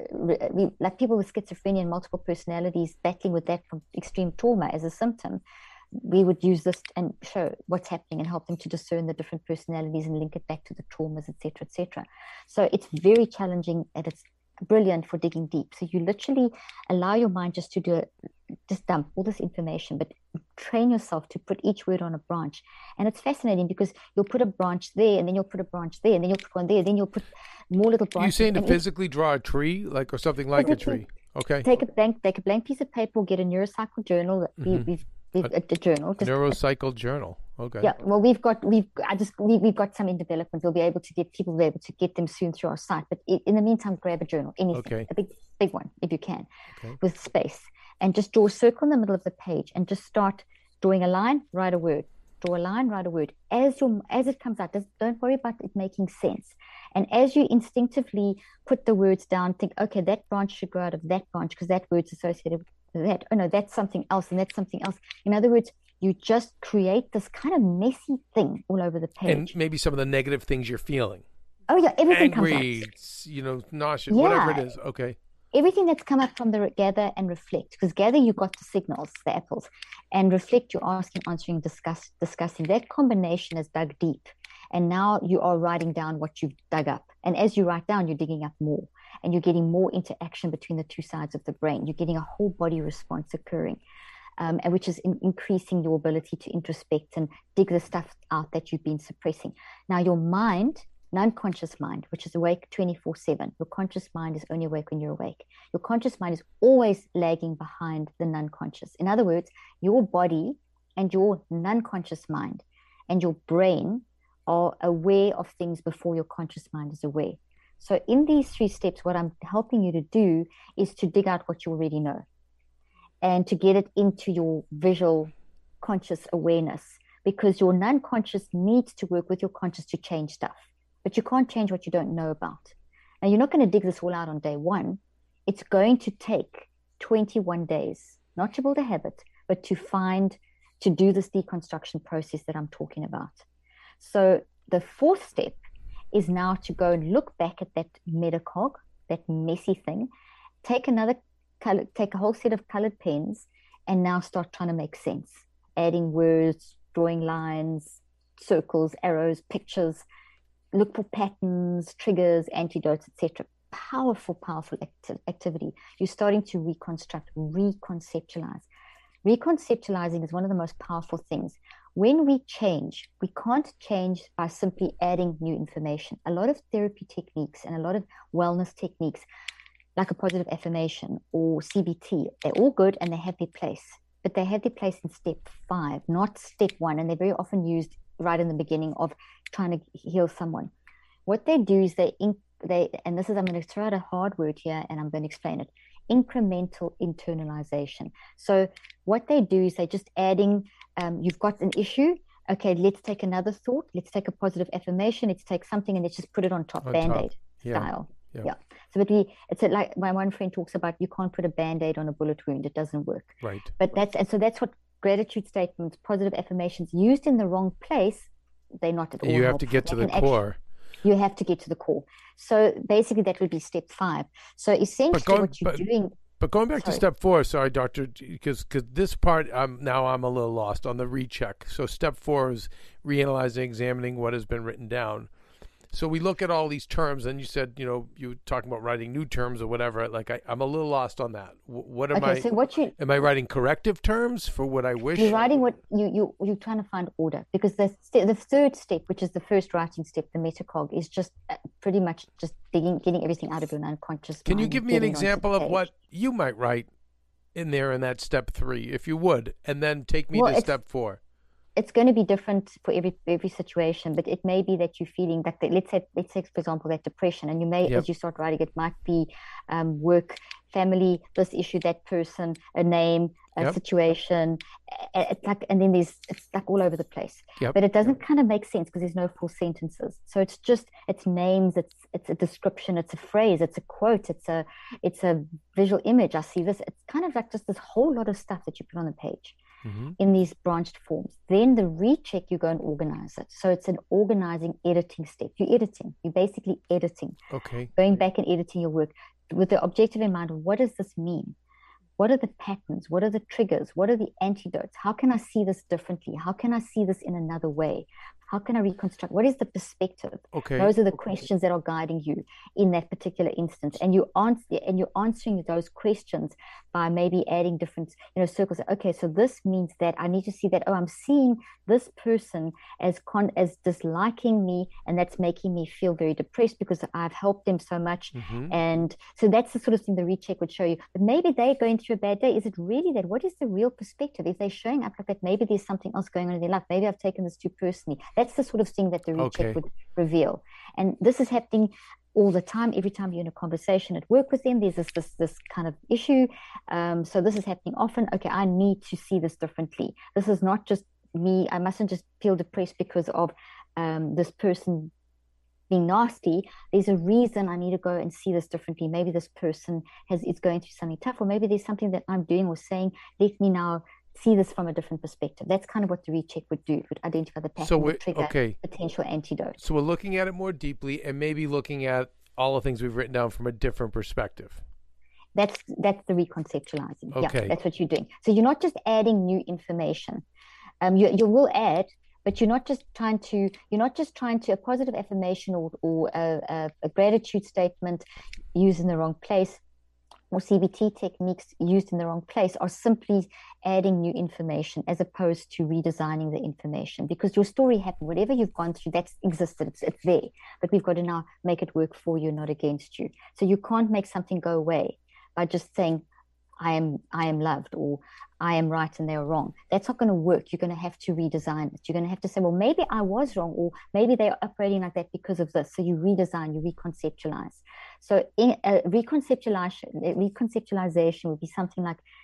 we, like people with schizophrenia and multiple personalities battling with that from extreme trauma as a symptom, we would use this and show what's happening and help them to discern the different personalities and link it back to the traumas, et cetera, et cetera. So it's very challenging and it's brilliant for digging deep. So you literally allow your mind just to do it, just dump all this information, but train yourself to put each word on a branch. And it's fascinating because you'll put a branch there and then you'll put a branch there and then you'll put one there, then you'll put more little branches. You're saying to physically each, draw a tree, like, or something like a tree? Okay. Take a blank, take a blank piece of paper or get a neurocycle journal. Mm-hmm. We, we've We've, a, a journal, just, neurocycle journal. Okay. Yeah. Well, we've got we've I just we, we've got some in development. We'll be able to get people will be able to get them soon through our site. But in the meantime, grab a journal, anything, okay. a big big one if you can, okay. with space, and just draw a circle in the middle of the page, and just start drawing a line, write a word, draw a line, write a word. As your as it comes out, don't worry about it making sense. And as you instinctively put the words down, think, okay, that branch should grow out of that branch because that word's associated with that. Oh no, that's something else, and that's something else. In other words, you just create this kind of messy thing all over the page. And maybe some of the negative things you're feeling. Oh yeah, everything Angry, comes out. You know, nauseous, yeah. whatever it is. Okay. Everything that's come up from the gather and reflect, because gather you got the signals, the apples, and reflect you're asking, answering, discuss, discussing. That combination is dug deep, and now you are writing down what you've dug up. And as you write down, you're digging up more, and you're getting more interaction between the two sides of the brain. You're getting a whole body response occurring, um, and which is in, increasing your ability to introspect and dig the stuff out that you've been suppressing. Now your mind, non-conscious mind, which is awake twenty-four seven. Your conscious mind is only awake when you're awake. Your conscious mind is always lagging behind the non-conscious. In other words, your body and your non-conscious mind and your brain are aware of things before your conscious mind is aware. So in these three steps, what I'm helping you to do is to dig out what you already know and to get it into your visual conscious awareness, because your non-conscious needs to work with your conscious to change stuff. But you can't change what you don't know about. Now, you're not going to dig this all out on day one. It's going to take twenty-one days, not to build a habit, but to find, to do this deconstruction process that I'm talking about. So the fourth step is now to go and look back at that metacog, that messy thing, take another color, take a whole set of colored pens, and now start trying to make sense, adding words, drawing lines, circles, arrows, pictures, look for patterns, triggers, antidotes, et cetera. Powerful, powerful acti- activity. You're starting to reconstruct, reconceptualize. Reconceptualizing is one of the most powerful things. When we change, we can't change by simply adding new information. A lot of therapy techniques and a lot of wellness techniques, like a positive affirmation or C B T, they're all good and they have their place, but they have their place in step five, not step one. And they're very often used right in the beginning of trying to heal someone. What they do is they, they and this is, I'm going to throw out a hard word here and I'm going to explain it, incremental internalization. So what they do is they're just adding, um, you've got an issue. Okay, let's take another thought. Let's take a positive affirmation. Let's take something and let's just put it on top, on Band-Aid top. Yeah. Style. Yeah. yeah. So but we, it's a, like my one friend talks about, you can't put a Band-Aid on a bullet wound. It doesn't work. Right. But that's, and so that's what gratitude statements, positive affirmations used in the wrong place, they're not at all You have helpful. to get to they the core. Actually, you have to get to the core. So basically that would be step five. So essentially going, what you're but, doing. But going back sorry. to step four, sorry, doctor, because because this part, um, now I'm a little lost on the recheck. So step four is reanalyzing, examining what has been written down. So we look at all these terms, and you said, you know, you were talking about writing new terms or whatever. Like I, I'm a little lost on that. What am okay, I? So what you, am I writing corrective terms for what I wish? You're writing what you you you're trying to find order, because the the third step, which is the first writing step, the metacog, is just pretty much just digging, getting everything out of your unconscious. Can mind, you give me an example of what you might write in there in that step three, if you would, and then take me well, to step four? It's going to be different for every every situation, but it may be that you're feeling that, the, let's say, let's say, for example, that depression, and you may, yep. as you start writing, it might be um, work, family, this issue, that person, a name, a yep. situation. It's like, and then there's, it's like all over the place. Yep. But it doesn't yep. kind of make sense because there's no full sentences. So it's just, it's names, it's it's a description, it's a phrase, it's a quote, it's a it's a visual image. I see this. It's kind of like just this whole lot of stuff that you put on the page. Mm-hmm. In these branched forms. Then the recheck, you go and organize it. So it's an organizing, editing step. You're editing. You're basically editing. Okay. Going back and editing your work with the objective in mind of what does this mean? What are the patterns? What are the triggers? What are the antidotes? How can I see this differently? How can I see this in another way? How can I reconstruct? What is the perspective? Okay. Those are the okay. questions that are guiding you in that particular instance. And you answer, and you're answering those questions by maybe adding different, you know, circles. Okay, so this means that I need to see that, oh, I'm seeing this person as con as disliking me, and that's making me feel very depressed because I've helped them so much. Mm-hmm. And so that's the sort of thing the recheck would show you. But maybe they're going through a bad day. Is it really that? What is the real perspective? If they're showing up like that, maybe there's something else going on in their life. Maybe I've taken this too personally. That's the sort of thing that the recheck okay. would reveal. And this is happening all the time. Every time you're in a conversation at work with them, there's this this, this kind of issue. Um, so this is happening often. Okay, I need to see this differently. This is not just me. I mustn't just feel depressed because of um, this person being nasty. There's a reason I need to go and see this differently. Maybe this person has is going through something tough, or maybe there's something that I'm doing or saying. Let me now see this from a different perspective. That's kind of what the recheck would do. It would identify the pattern, so would trigger okay. potential antidote. So we're looking at it more deeply and maybe looking at all the things we've written down from a different perspective. That's that's the reconceptualizing. Okay. Yeah, that's what you're doing. So you're not just adding new information. Um, you you will add, but you're not just trying to. You're not just trying to a positive affirmation or or a, a, a gratitude statement used in the wrong place, or C B T techniques used in the wrong place, are simply adding new information as opposed to redesigning the information, because your story happened. Whatever you've gone through, that's existed. It's, it's there. But we've got to now make it work for you, not against you. So you can't make something go away by just saying, I am I am loved, or I am right and they're wrong. That's not going to work. You're going to have to redesign it. You're going to have to say, well, maybe I was wrong, or maybe they are operating like that because of this. So you redesign, you reconceptualize. So in, uh, reconceptualization, reconceptualization would be something like,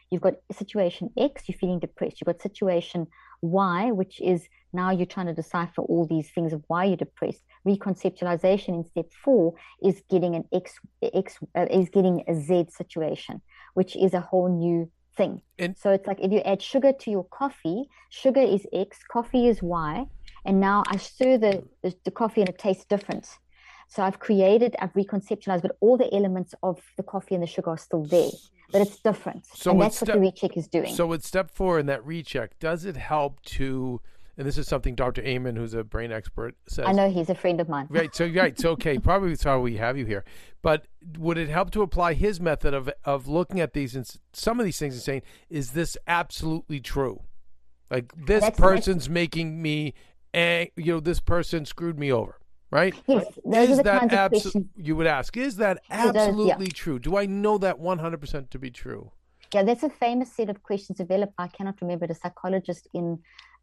You've got situation X, you're feeling depressed. You've got situation Y, which is now you're trying to decipher all these things of why you're depressed. Reconceptualization in step four is getting an X, X uh, is getting a Z situation, which is a whole new thing. And so it's like if you add sugar to your coffee, sugar is X, coffee is Y, and now I stir the, the, the coffee and it tastes different. So I've created, I've reconceptualized, but all the elements of the coffee and the sugar are still there, but it's different. So and that's step, what the recheck is doing. So with step four in that recheck, does it help to, and this is something Doctor Amen, who's a brain expert, says. I know, he's a friend of mine. Right. So, right. So, okay. Probably that's how we have you here. But would it help to apply his method of, of looking at these and some of these things and saying, is this absolutely true? Like this that's, person's that's, making me, ang- you know, this person screwed me over. Right? Yes, those is are the that kinds of abso- questions. You would ask, is that absolutely yeah. true? Do I know that one hundred percent to be true? Yeah, that's a famous set of questions developed. I cannot remember the psychologist in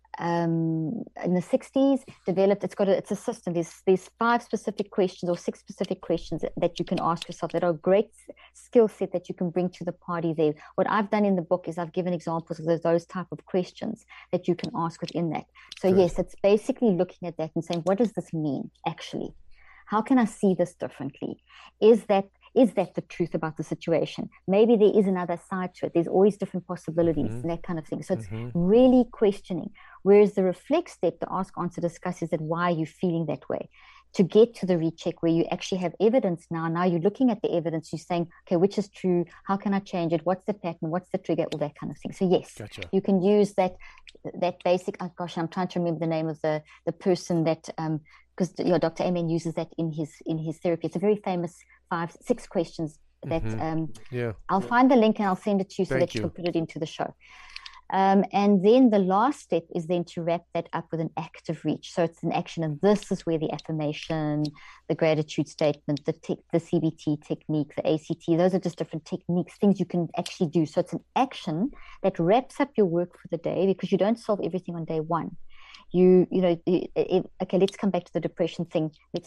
um, in the sixties developed. It's got a, it's a system. There's there's five specific questions or six specific questions that, that you can ask yourself that are a great skill set that you can bring to the party there. What I've done in the book is I've given examples of those, those type of questions that you can ask within that. So Good. Yes, it's basically looking at that and saying, what does this mean actually? How can I see this differently? Is that Is that the truth about the situation? Maybe there is another side to it. There's always different possibilities mm-hmm. and that kind of thing. So it's mm-hmm. really questioning. Whereas the reflect step, the ask, answer, discuss, is that why are you feeling that way? To get to the recheck where you actually have evidence now. Now you're looking at the evidence. You're saying, okay, which is true? How can I change it? What's the pattern? What's the trigger? All that kind of thing. So yes, gotcha. You can use that that basic. Oh gosh, I'm trying to remember the name of the the person that um because you know, Doctor Amen uses that in his in his therapy. It's a very famous five six questions that mm-hmm. um yeah. I'll find the link and I'll send it to you so Thank that you can put it into the show. Um, and then the last step is then to wrap that up with an active reach. So it's an action, and this is where the affirmation, the gratitude statement, the te- the C B T technique, the A C T, those are just different techniques, things you can actually do. So it's an action that wraps up your work for the day, because you don't solve everything on day one. You, you know, it, it, okay, let's come back to the depression thing. Let's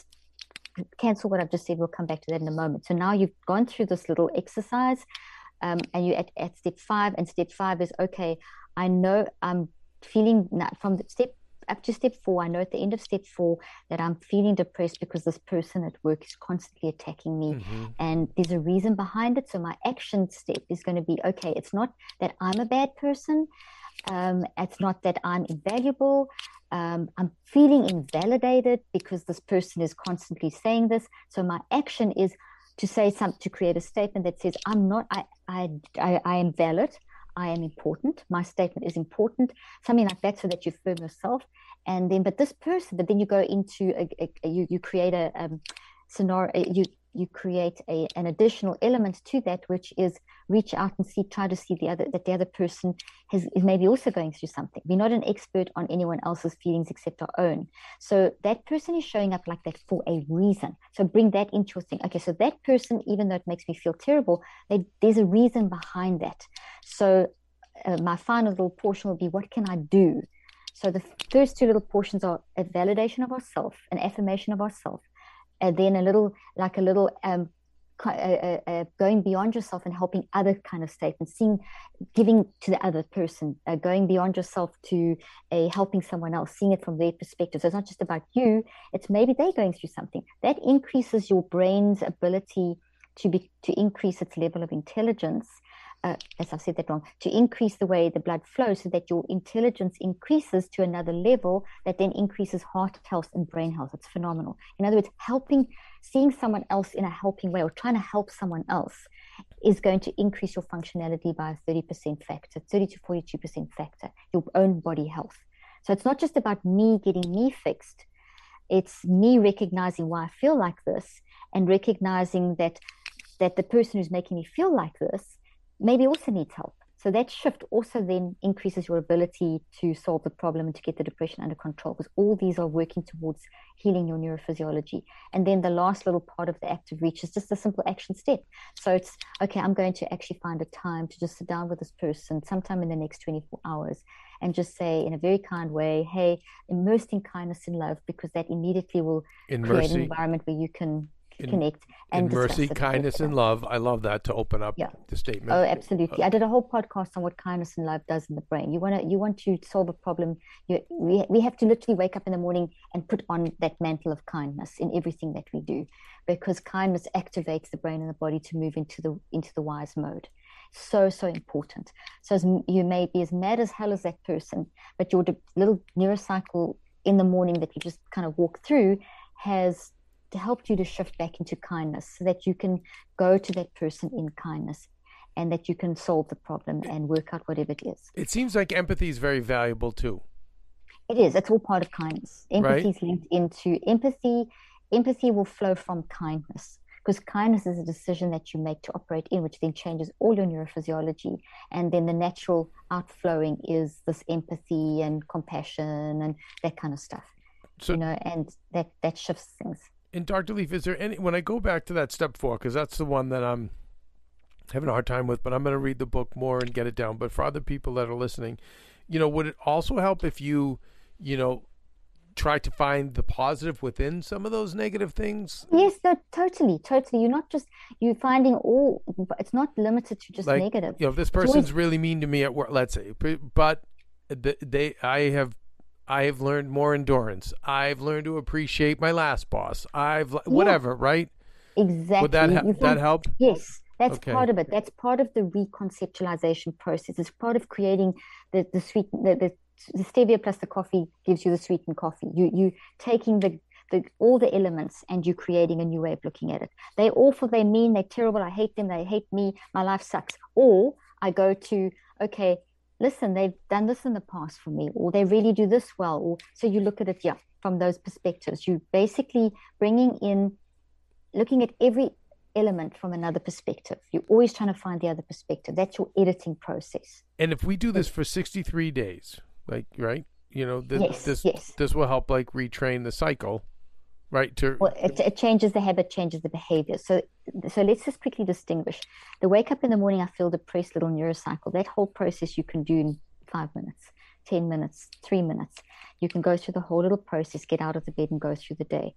cancel what I've just said. We'll come back to that in a moment. So now you've gone through this little exercise. Um, and you're at, at step five, and step five is, okay, I know I'm feeling from the step up to step four, I know at the end of step four that I'm feeling depressed because this person at work is constantly attacking me mm-hmm. and there's a reason behind it. So my action step is going to be, okay, it's not that I'm a bad person. Um, it's not that I'm invaluable. Um, I'm feeling invalidated because this person is constantly saying this. So my action is to say something, to create a statement that says, I'm not, I, I, I, I am valid, I am important, my statement is important, something like that, so that you affirm yourself. And then, but this person, but then you go into, a, a, a, you, you create a um, scenario, you, you create a, an additional element to that, which is reach out and see, try to see the other, that the other person has, is maybe also going through something. We're not an expert on anyone else's feelings except our own. So that person is showing up like that for a reason. So bring that into your thing. Okay, so that person, even though it makes me feel terrible, they, there's a reason behind that. So uh, my final little portion will be, what can I do? So the first two little portions are a validation of ourselves, an affirmation of ourselves, and then a little, like a little um, uh, uh, uh, going beyond yourself and helping other kind of statements, seeing, giving to the other person, uh, going beyond yourself to a helping someone else, seeing it from their perspective. So it's not just about you, it's maybe they're going through something. That increases your brain's ability to be, to increase its level of intelligence. Uh, as I've said that wrong, to increase the way the blood flows so that your intelligence increases to another level that then increases heart health and brain health. It's phenomenal. In other words, helping, seeing someone else in a helping way or trying to help someone else is going to increase your functionality by a thirty percent factor, thirty to forty-two percent factor, your own body health. So it's not just about me getting me fixed. It's me recognizing why I feel like this and recognizing that that the person who's making me feel like this maybe also needs help. So that shift also then increases your ability to solve the problem and to get the depression under control, because all these are working towards healing your neurophysiology. And then the last little part of the active reach is just a simple action step. So it's, okay, I'm going to actually find a time to just sit down with this person sometime in the next twenty-four hours and just say in a very kind way, hey, immersed in kindness and love, because that immediately will in create mercy. an environment where you can to in, connect and in mercy, discuss it kindness, together. and love. I love that to open up Yeah. the statement. Oh, absolutely. I did a whole podcast on what kindness and love does in the brain. You want to you want to solve a problem. You, we, we have to literally wake up in the morning and put on that mantle of kindness in everything that we do, because kindness activates the brain and the body to move into the into the wise mode. So, so important. So as you may be as mad as hell as that person, but your little neurocycle in the morning that you just kind of walk through has helped you to shift back into kindness, so that you can go to that person in kindness and that you can solve the problem and work out whatever it is. It seems like empathy is very valuable too. It is. It's all part of kindness. Empathy Right. is linked into empathy. Empathy will flow from kindness, because kindness is a decision that you make to operate in, which then changes all your neurophysiology. And then the natural outflowing is this empathy and compassion and that kind of stuff. So- you know, and that, that shifts things. And Doctor Leaf, is there any, when I go back to that step four, because that's the one that I'm having a hard time with, but I'm going to read the book more and get it down. But for other people that are listening, you know, would it also help if you, you know, try to find the positive within some of those negative things? Yes, no, totally, totally. You're not just, you're finding all, it's not limited to just Like, negative. you know, if this It's always- person's really mean to me at work, let's say, but th- they, I have, I have learned more endurance. I've learned to appreciate my last boss. I've, whatever, right? Exactly. Would that, You ha- find- that help? Yes, that's Okay. part of it. That's part of the reconceptualization process. It's part of creating the the sweet the, the, the stevia plus the coffee gives you the sweetened coffee. You you taking the the all the elements and you creating a new way of looking at it. They're awful. They mean. They're terrible. I hate them. They hate me. My life sucks. Or I go to, okay, listen, they've done this in the past for me, or they really do this well. Or so you look at it, yeah, from those perspectives. You basically bringing in, looking at every element from another perspective. You're always trying to find the other perspective. That's your editing process. And if we do this for sixty-three days, like, right, you know, th- Yes, this yes. this will help like retrain the cycle, right? To Well, it, it changes the habit, changes the behavior. So, so let's just quickly distinguish. The wake up in the morning, I feel depressed little neurocycle. That whole process you can do in five minutes, ten minutes, three minutes. You can go through the whole little process, get out of the bed and go through the day.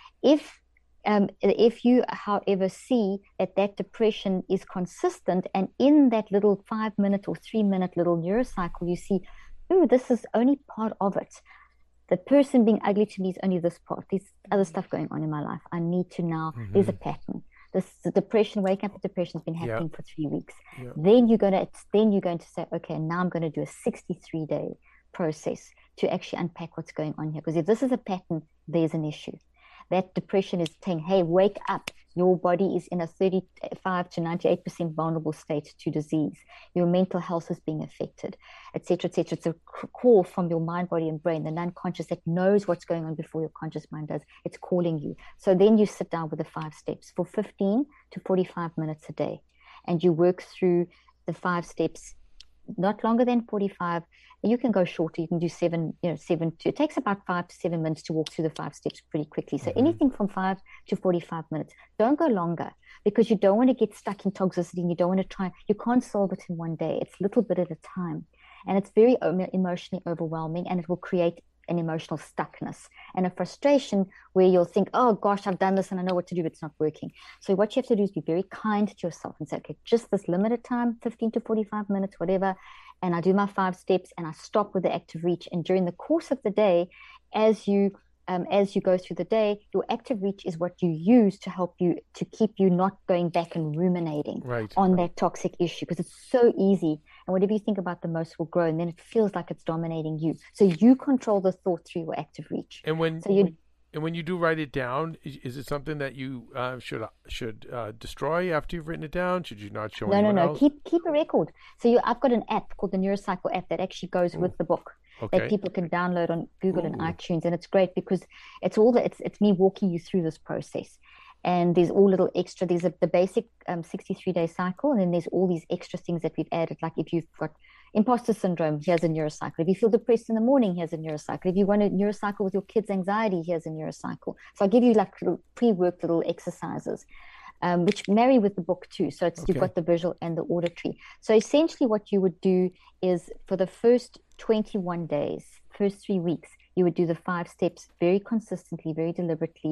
If Um, if you, however, see that that depression is consistent, and in that little five minute or three minute little neurocycle, you see, ooh, this is only part of it. The person being ugly to me is only this part. There's other stuff going on in my life. I need to now, Mm-hmm. there's a pattern. This the depression, wake up with depression has been happening Yeah. for three weeks. Yeah. Then you're gonna, then you're going to say, okay, now I'm going to do a sixty-three day process to actually unpack what's going on here. Because if this is a pattern, there's an issue. That depression is saying, hey, wake up. Your body is in a thirty-five to ninety-eight percent vulnerable state to disease. Your mental health is being affected, et cetera, et cetera. It's a call from your mind, body, and brain, the non-conscious that knows what's going on before your conscious mind does. It's calling you. So then you sit down with the five steps for fifteen to forty-five minutes a day, and you work through the five steps, not longer than forty-five. You can go shorter. You can do seven, you know, seven to, it takes about five to seven minutes to walk through the five steps pretty quickly. So Mm-hmm. anything from five to forty-five minutes. Don't go longer, because you don't want to get stuck in toxicity, and you don't want to try, you can't solve it in one day. It's a little bit at a time. And it's very emotionally overwhelming, and it will create an emotional stuckness and a frustration where you'll think, oh gosh, I've done this and I know what to do, but it's not working. So what you have to do is be very kind to yourself and say, okay, just this limited time, fifteen to forty-five minutes, whatever. And I do my five steps and I stop with the active reach. And during the course of the day, as you um, as you go through the day, your active reach is what you use to help you, to keep you not going back and ruminating Right. on that toxic issue, because it's so easy. And whatever you think about the most will grow, and then it feels like it's dominating you. So you control the thought through your active reach. And when So you and when you do write it down, is, is it something that you uh, should should uh, destroy after you've written it down? Should you not show no no anyone no else? keep keep a record. So you, I've got an app called the Neurocycle app that actually goes with the book. Okay. That people can download on Google and Ooh. iTunes, and it's great because it's all the, it's it's me walking you through this process, and there's all little extra. There's a, the basic um, sixty-three day cycle, and then there's all these extra things that we've added. Like if you've got imposter syndrome, here's a neurocycle. If you feel depressed in the morning, here's a neurocycle. If you want a neurocycle with your kids' anxiety, here's a neurocycle. So I'll give you like little pre-worked little exercises. Um, which marry with the book too. So it's, Okay. you've got the visual and the auditory. So essentially what you would do is for the first twenty-one days, first three weeks, you would do the five steps very consistently, very deliberately,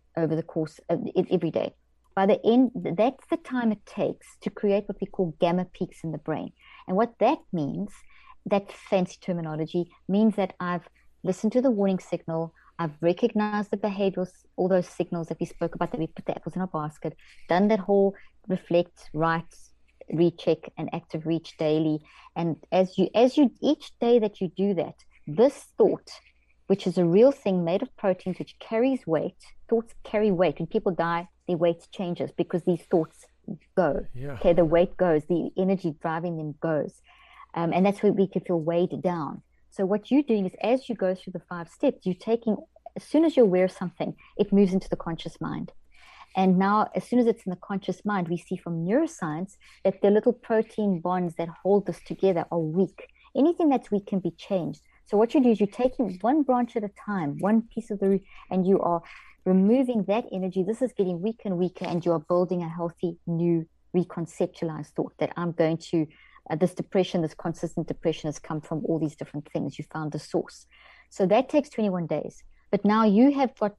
over the course of every day. By the end, that's the time it takes to create what we call gamma peaks in the brain. And what that means, that fancy terminology, means that I've listened to the warning signal, I've recognized the behaviors, all those signals that we spoke about, that we put the apples in our basket, done that whole reflect, write, recheck, and active reach daily. And as you, as you, each day that you do that, this thought, which is a real thing made of proteins, which carries weight, thoughts carry weight. When people die, their weight changes because these thoughts go. Yeah. Okay, the weight goes, the energy driving them goes. Um, and that's where we can feel weighed down. So what you're doing is, as you go through the five steps, you're taking, as soon as you're aware of something, it moves into the conscious mind. And now, as soon as it's in the conscious mind, we see from neuroscience that the little protein bonds that hold this together are weak. Anything that's weak can be changed. So what you do is you're taking one branch at a time, one piece of the root, and you are removing that energy. This is getting weaker and weaker, and you are building a healthy, new, reconceptualized thought that I'm going to, uh, this depression, this consistent depression has come from all these different things. You found the source. So that takes twenty-one days. But now you have got,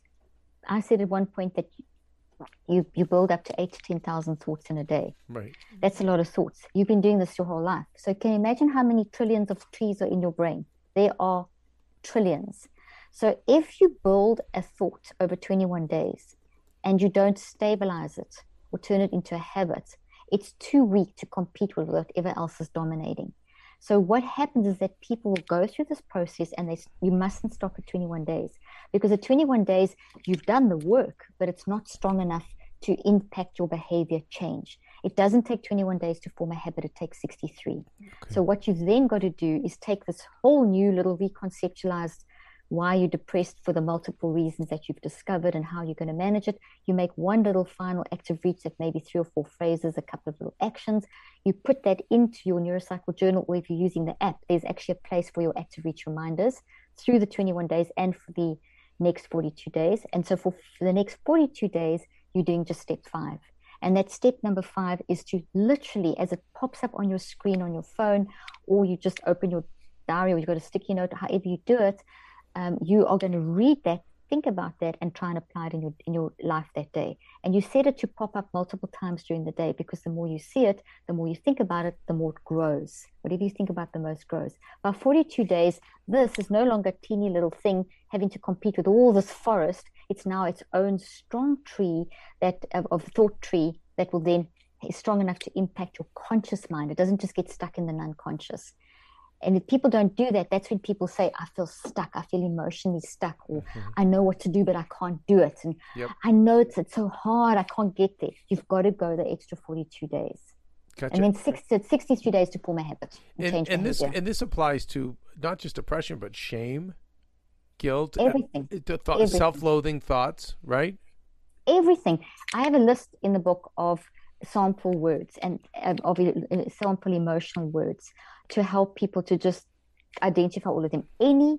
I said at one point that you, you build up to eight to ten thousand thoughts in a day. Right. That's a lot of thoughts. You've been doing this your whole life. So can you imagine how many trillions of trees are in your brain? There are trillions. So if you build a thought over twenty-one days and you don't stabilize it or turn it into a habit, it's too weak to compete with whatever else is dominating. So what happens is that people will go through this process, and they, you mustn't stop at twenty-one days, because at twenty-one days, you've done the work, but it's not strong enough to impact your behavior change. It doesn't take twenty-one days to form a habit. It takes sixty-three. Okay. So what you've then got to do is take this whole new little reconceptualized why you're depressed for the multiple reasons that you've discovered and how you're going to manage it. You make one little final active reach of maybe three or four phrases, a couple of little actions. You put that into your Neurocycle journal, or if you're using the app, there's actually a place for your active reach reminders through the twenty-one days and for the next forty-two days. And so for, for the next forty-two days, you're doing just step five. And that step number five is to literally, as it pops up on your screen on your phone, or you just open your diary, or you've got a sticky note, however you do it, um, you are going to read that, think about that, and try and apply it in your in your life that day. And you set it to pop up multiple times during the day, because the more you see it, the more you think about it, the more it grows. Whatever you think about the most grows. By forty-two days, this is no longer a teeny little thing having to compete with all this forest. It's now its own strong tree that of, of thought tree that will then is strong enough to impact your conscious mind. It doesn't just get stuck in the non-conscious. And if people don't do that, that's when people say, I feel stuck, I feel emotionally stuck, or mm-hmm. I know what to do, but I can't do it. And yep. I know it's, it's so hard, I can't get there. You've got to go the extra forty-two days. Gotcha. And then sixty, sixty-three days to form a habit and, and change and behavior. This, and this applies to not just depression, but shame, guilt, everything, uh, th- th- self-loathing thoughts, right? Everything. I have a list in the book of sample words and uh, of uh, sample emotional words to help people to just identify all of them. Any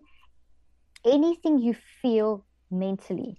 anything you feel mentally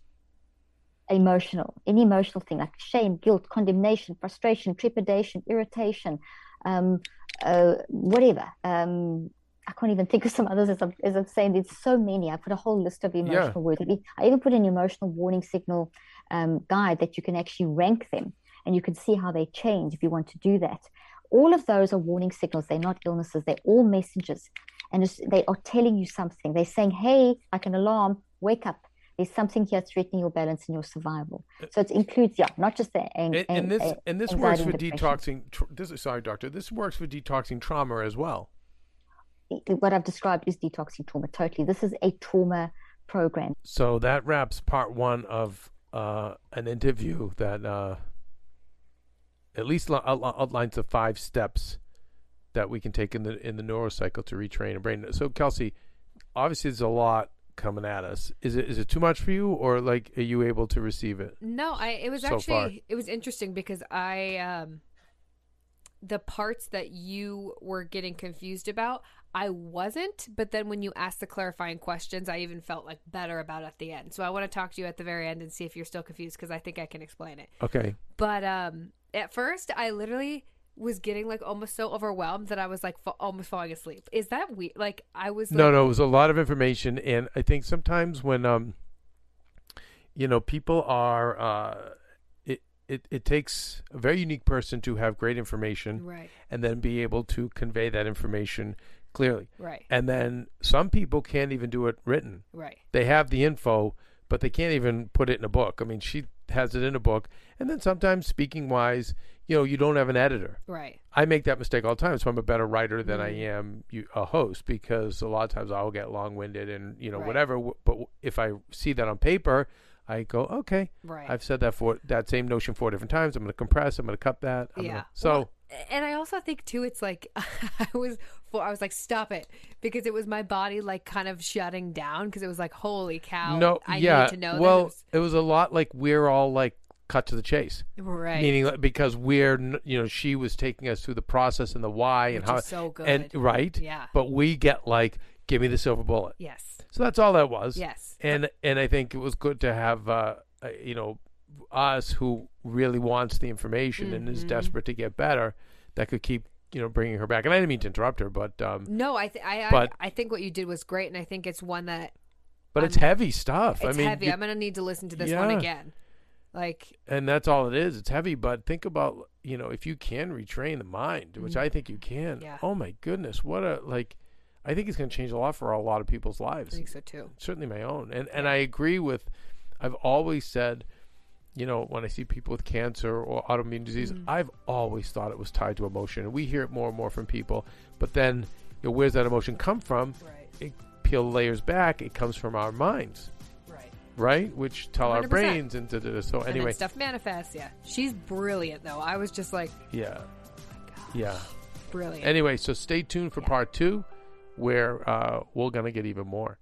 emotional, any emotional thing like shame, guilt, condemnation, frustration, trepidation, irritation, um, uh, whatever. Um, I can't even think of some others as I'm, as I'm saying. There's so many. I put a whole list of emotional yeah. words. I even put an emotional warning signal um, guide that you can actually rank them, and you can see how they change if you want to do that. All of those are warning signals. They're not illnesses. They're all messengers. And they are telling you something. They're saying, hey, like an alarm, wake up. There's something here threatening your balance and your survival. So it includes, yeah, not just the ang- and, and this ang- and this works for detoxing. Tr- this is sorry, doctor. This works for detoxing trauma as well. What I've described is detoxing trauma. Totally, this is a trauma program. So that wraps part one of uh, an interview that uh, at least outlines the five steps that we can take in the in the Neurocycle to retrain a brain. So Kelsey, obviously there's a lot coming at us. Is it is it too much for you, or like are you able to receive it? No, I it was so actually far? It was interesting because I um the parts that you were getting confused about, I wasn't, but then when you asked the clarifying questions, I even felt like better about it at the end. So I want to talk to you at the very end and see if you're still confused, because I think I can explain it. Okay. But um at first I literally was getting like almost so overwhelmed that I was like fa- almost falling asleep. Is that weird? Like I was like, no no it was a lot of information, and I think sometimes when um you know, people are, uh, it, it, it takes a very unique person to have great information Right. and then be able to convey that information clearly. Right. And then some people can't even do it written. Right. They have the info, but they can't even put it in a book. I mean, she has it in a book. And then sometimes, speaking wise, you know, you don't have an editor. Right. I make that mistake all the time. So I'm a better writer than Mm. I am you, a host, because a lot of times I'll get long-winded and, you know, Right. whatever. W- But w- if I see that on paper, I go, okay, Right. I've said that for that same notion four different times. I'm going to compress. I'm going to cut that. I'm Yeah. Gonna, so. Well, and I also think too, it's like I was, I was like, stop it, because it was my body like kind of shutting down because it was like, holy cow, No, I yeah. need to know. Well, this. it was a lot like we're all like cut to the chase, Right? meaning like, because we're n- you know she was taking us through the process and the why and Which how is so good. and right, Yeah. But we get like, give me the silver bullet. Yes. So that's all that was. Yes. And and I think it was good to have uh, uh, you know us who really wants the information and is Mm-hmm. desperate to get better, that could keep you know bringing her back. And I didn't mean to interrupt her, but um, No, I, th- I, But- I, I think what you did was great, and I think it's one that but it's I'm- heavy stuff. it's I mean, heavy. you- I'm gonna need to listen to this one Yeah. again. Like, and that's all it is. It's heavy, but think about, you know, if you can retrain the mind, which I think you can. Yeah. Oh my goodness, what a like! I think it's going to change a lot for a lot of people's I lives. think so too. Certainly my own, and and I agree with. I've always said, you know, when I see people with cancer or autoimmune disease, Mm-hmm. I've always thought it was tied to emotion, and we hear it more and more from people. But then, you know, where's that emotion come from? Right. It peel layers back. It comes from our minds, Right. right? Which tell one our hundred percent. brains and da, da, da. So And then anyway, stuff manifests. Yeah. She's brilliant, though. I was just like, yeah, oh my gosh, yeah. brilliant. Anyway, so stay tuned for Yeah. part two, where uh, we're going to get even more.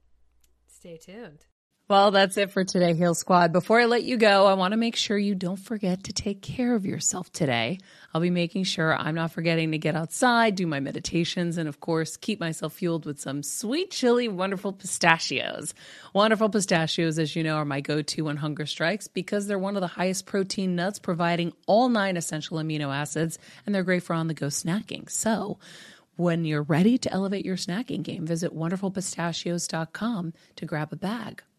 Stay tuned. Well, that's it for today, Heal Squad. Before I let you go, I want to make sure you don't forget to take care of yourself today. I'll be making sure I'm not forgetting to get outside, do my meditations, and of course, keep myself fueled with some sweet, chili, wonderful pistachios. Wonderful pistachios, as you know, are my go-to when hunger strikes because they're one of the highest protein nuts, providing all nine essential amino acids, and they're great for on-the-go snacking. So, when you're ready to elevate your snacking game, visit wonderful pistachios dot com to grab a bag.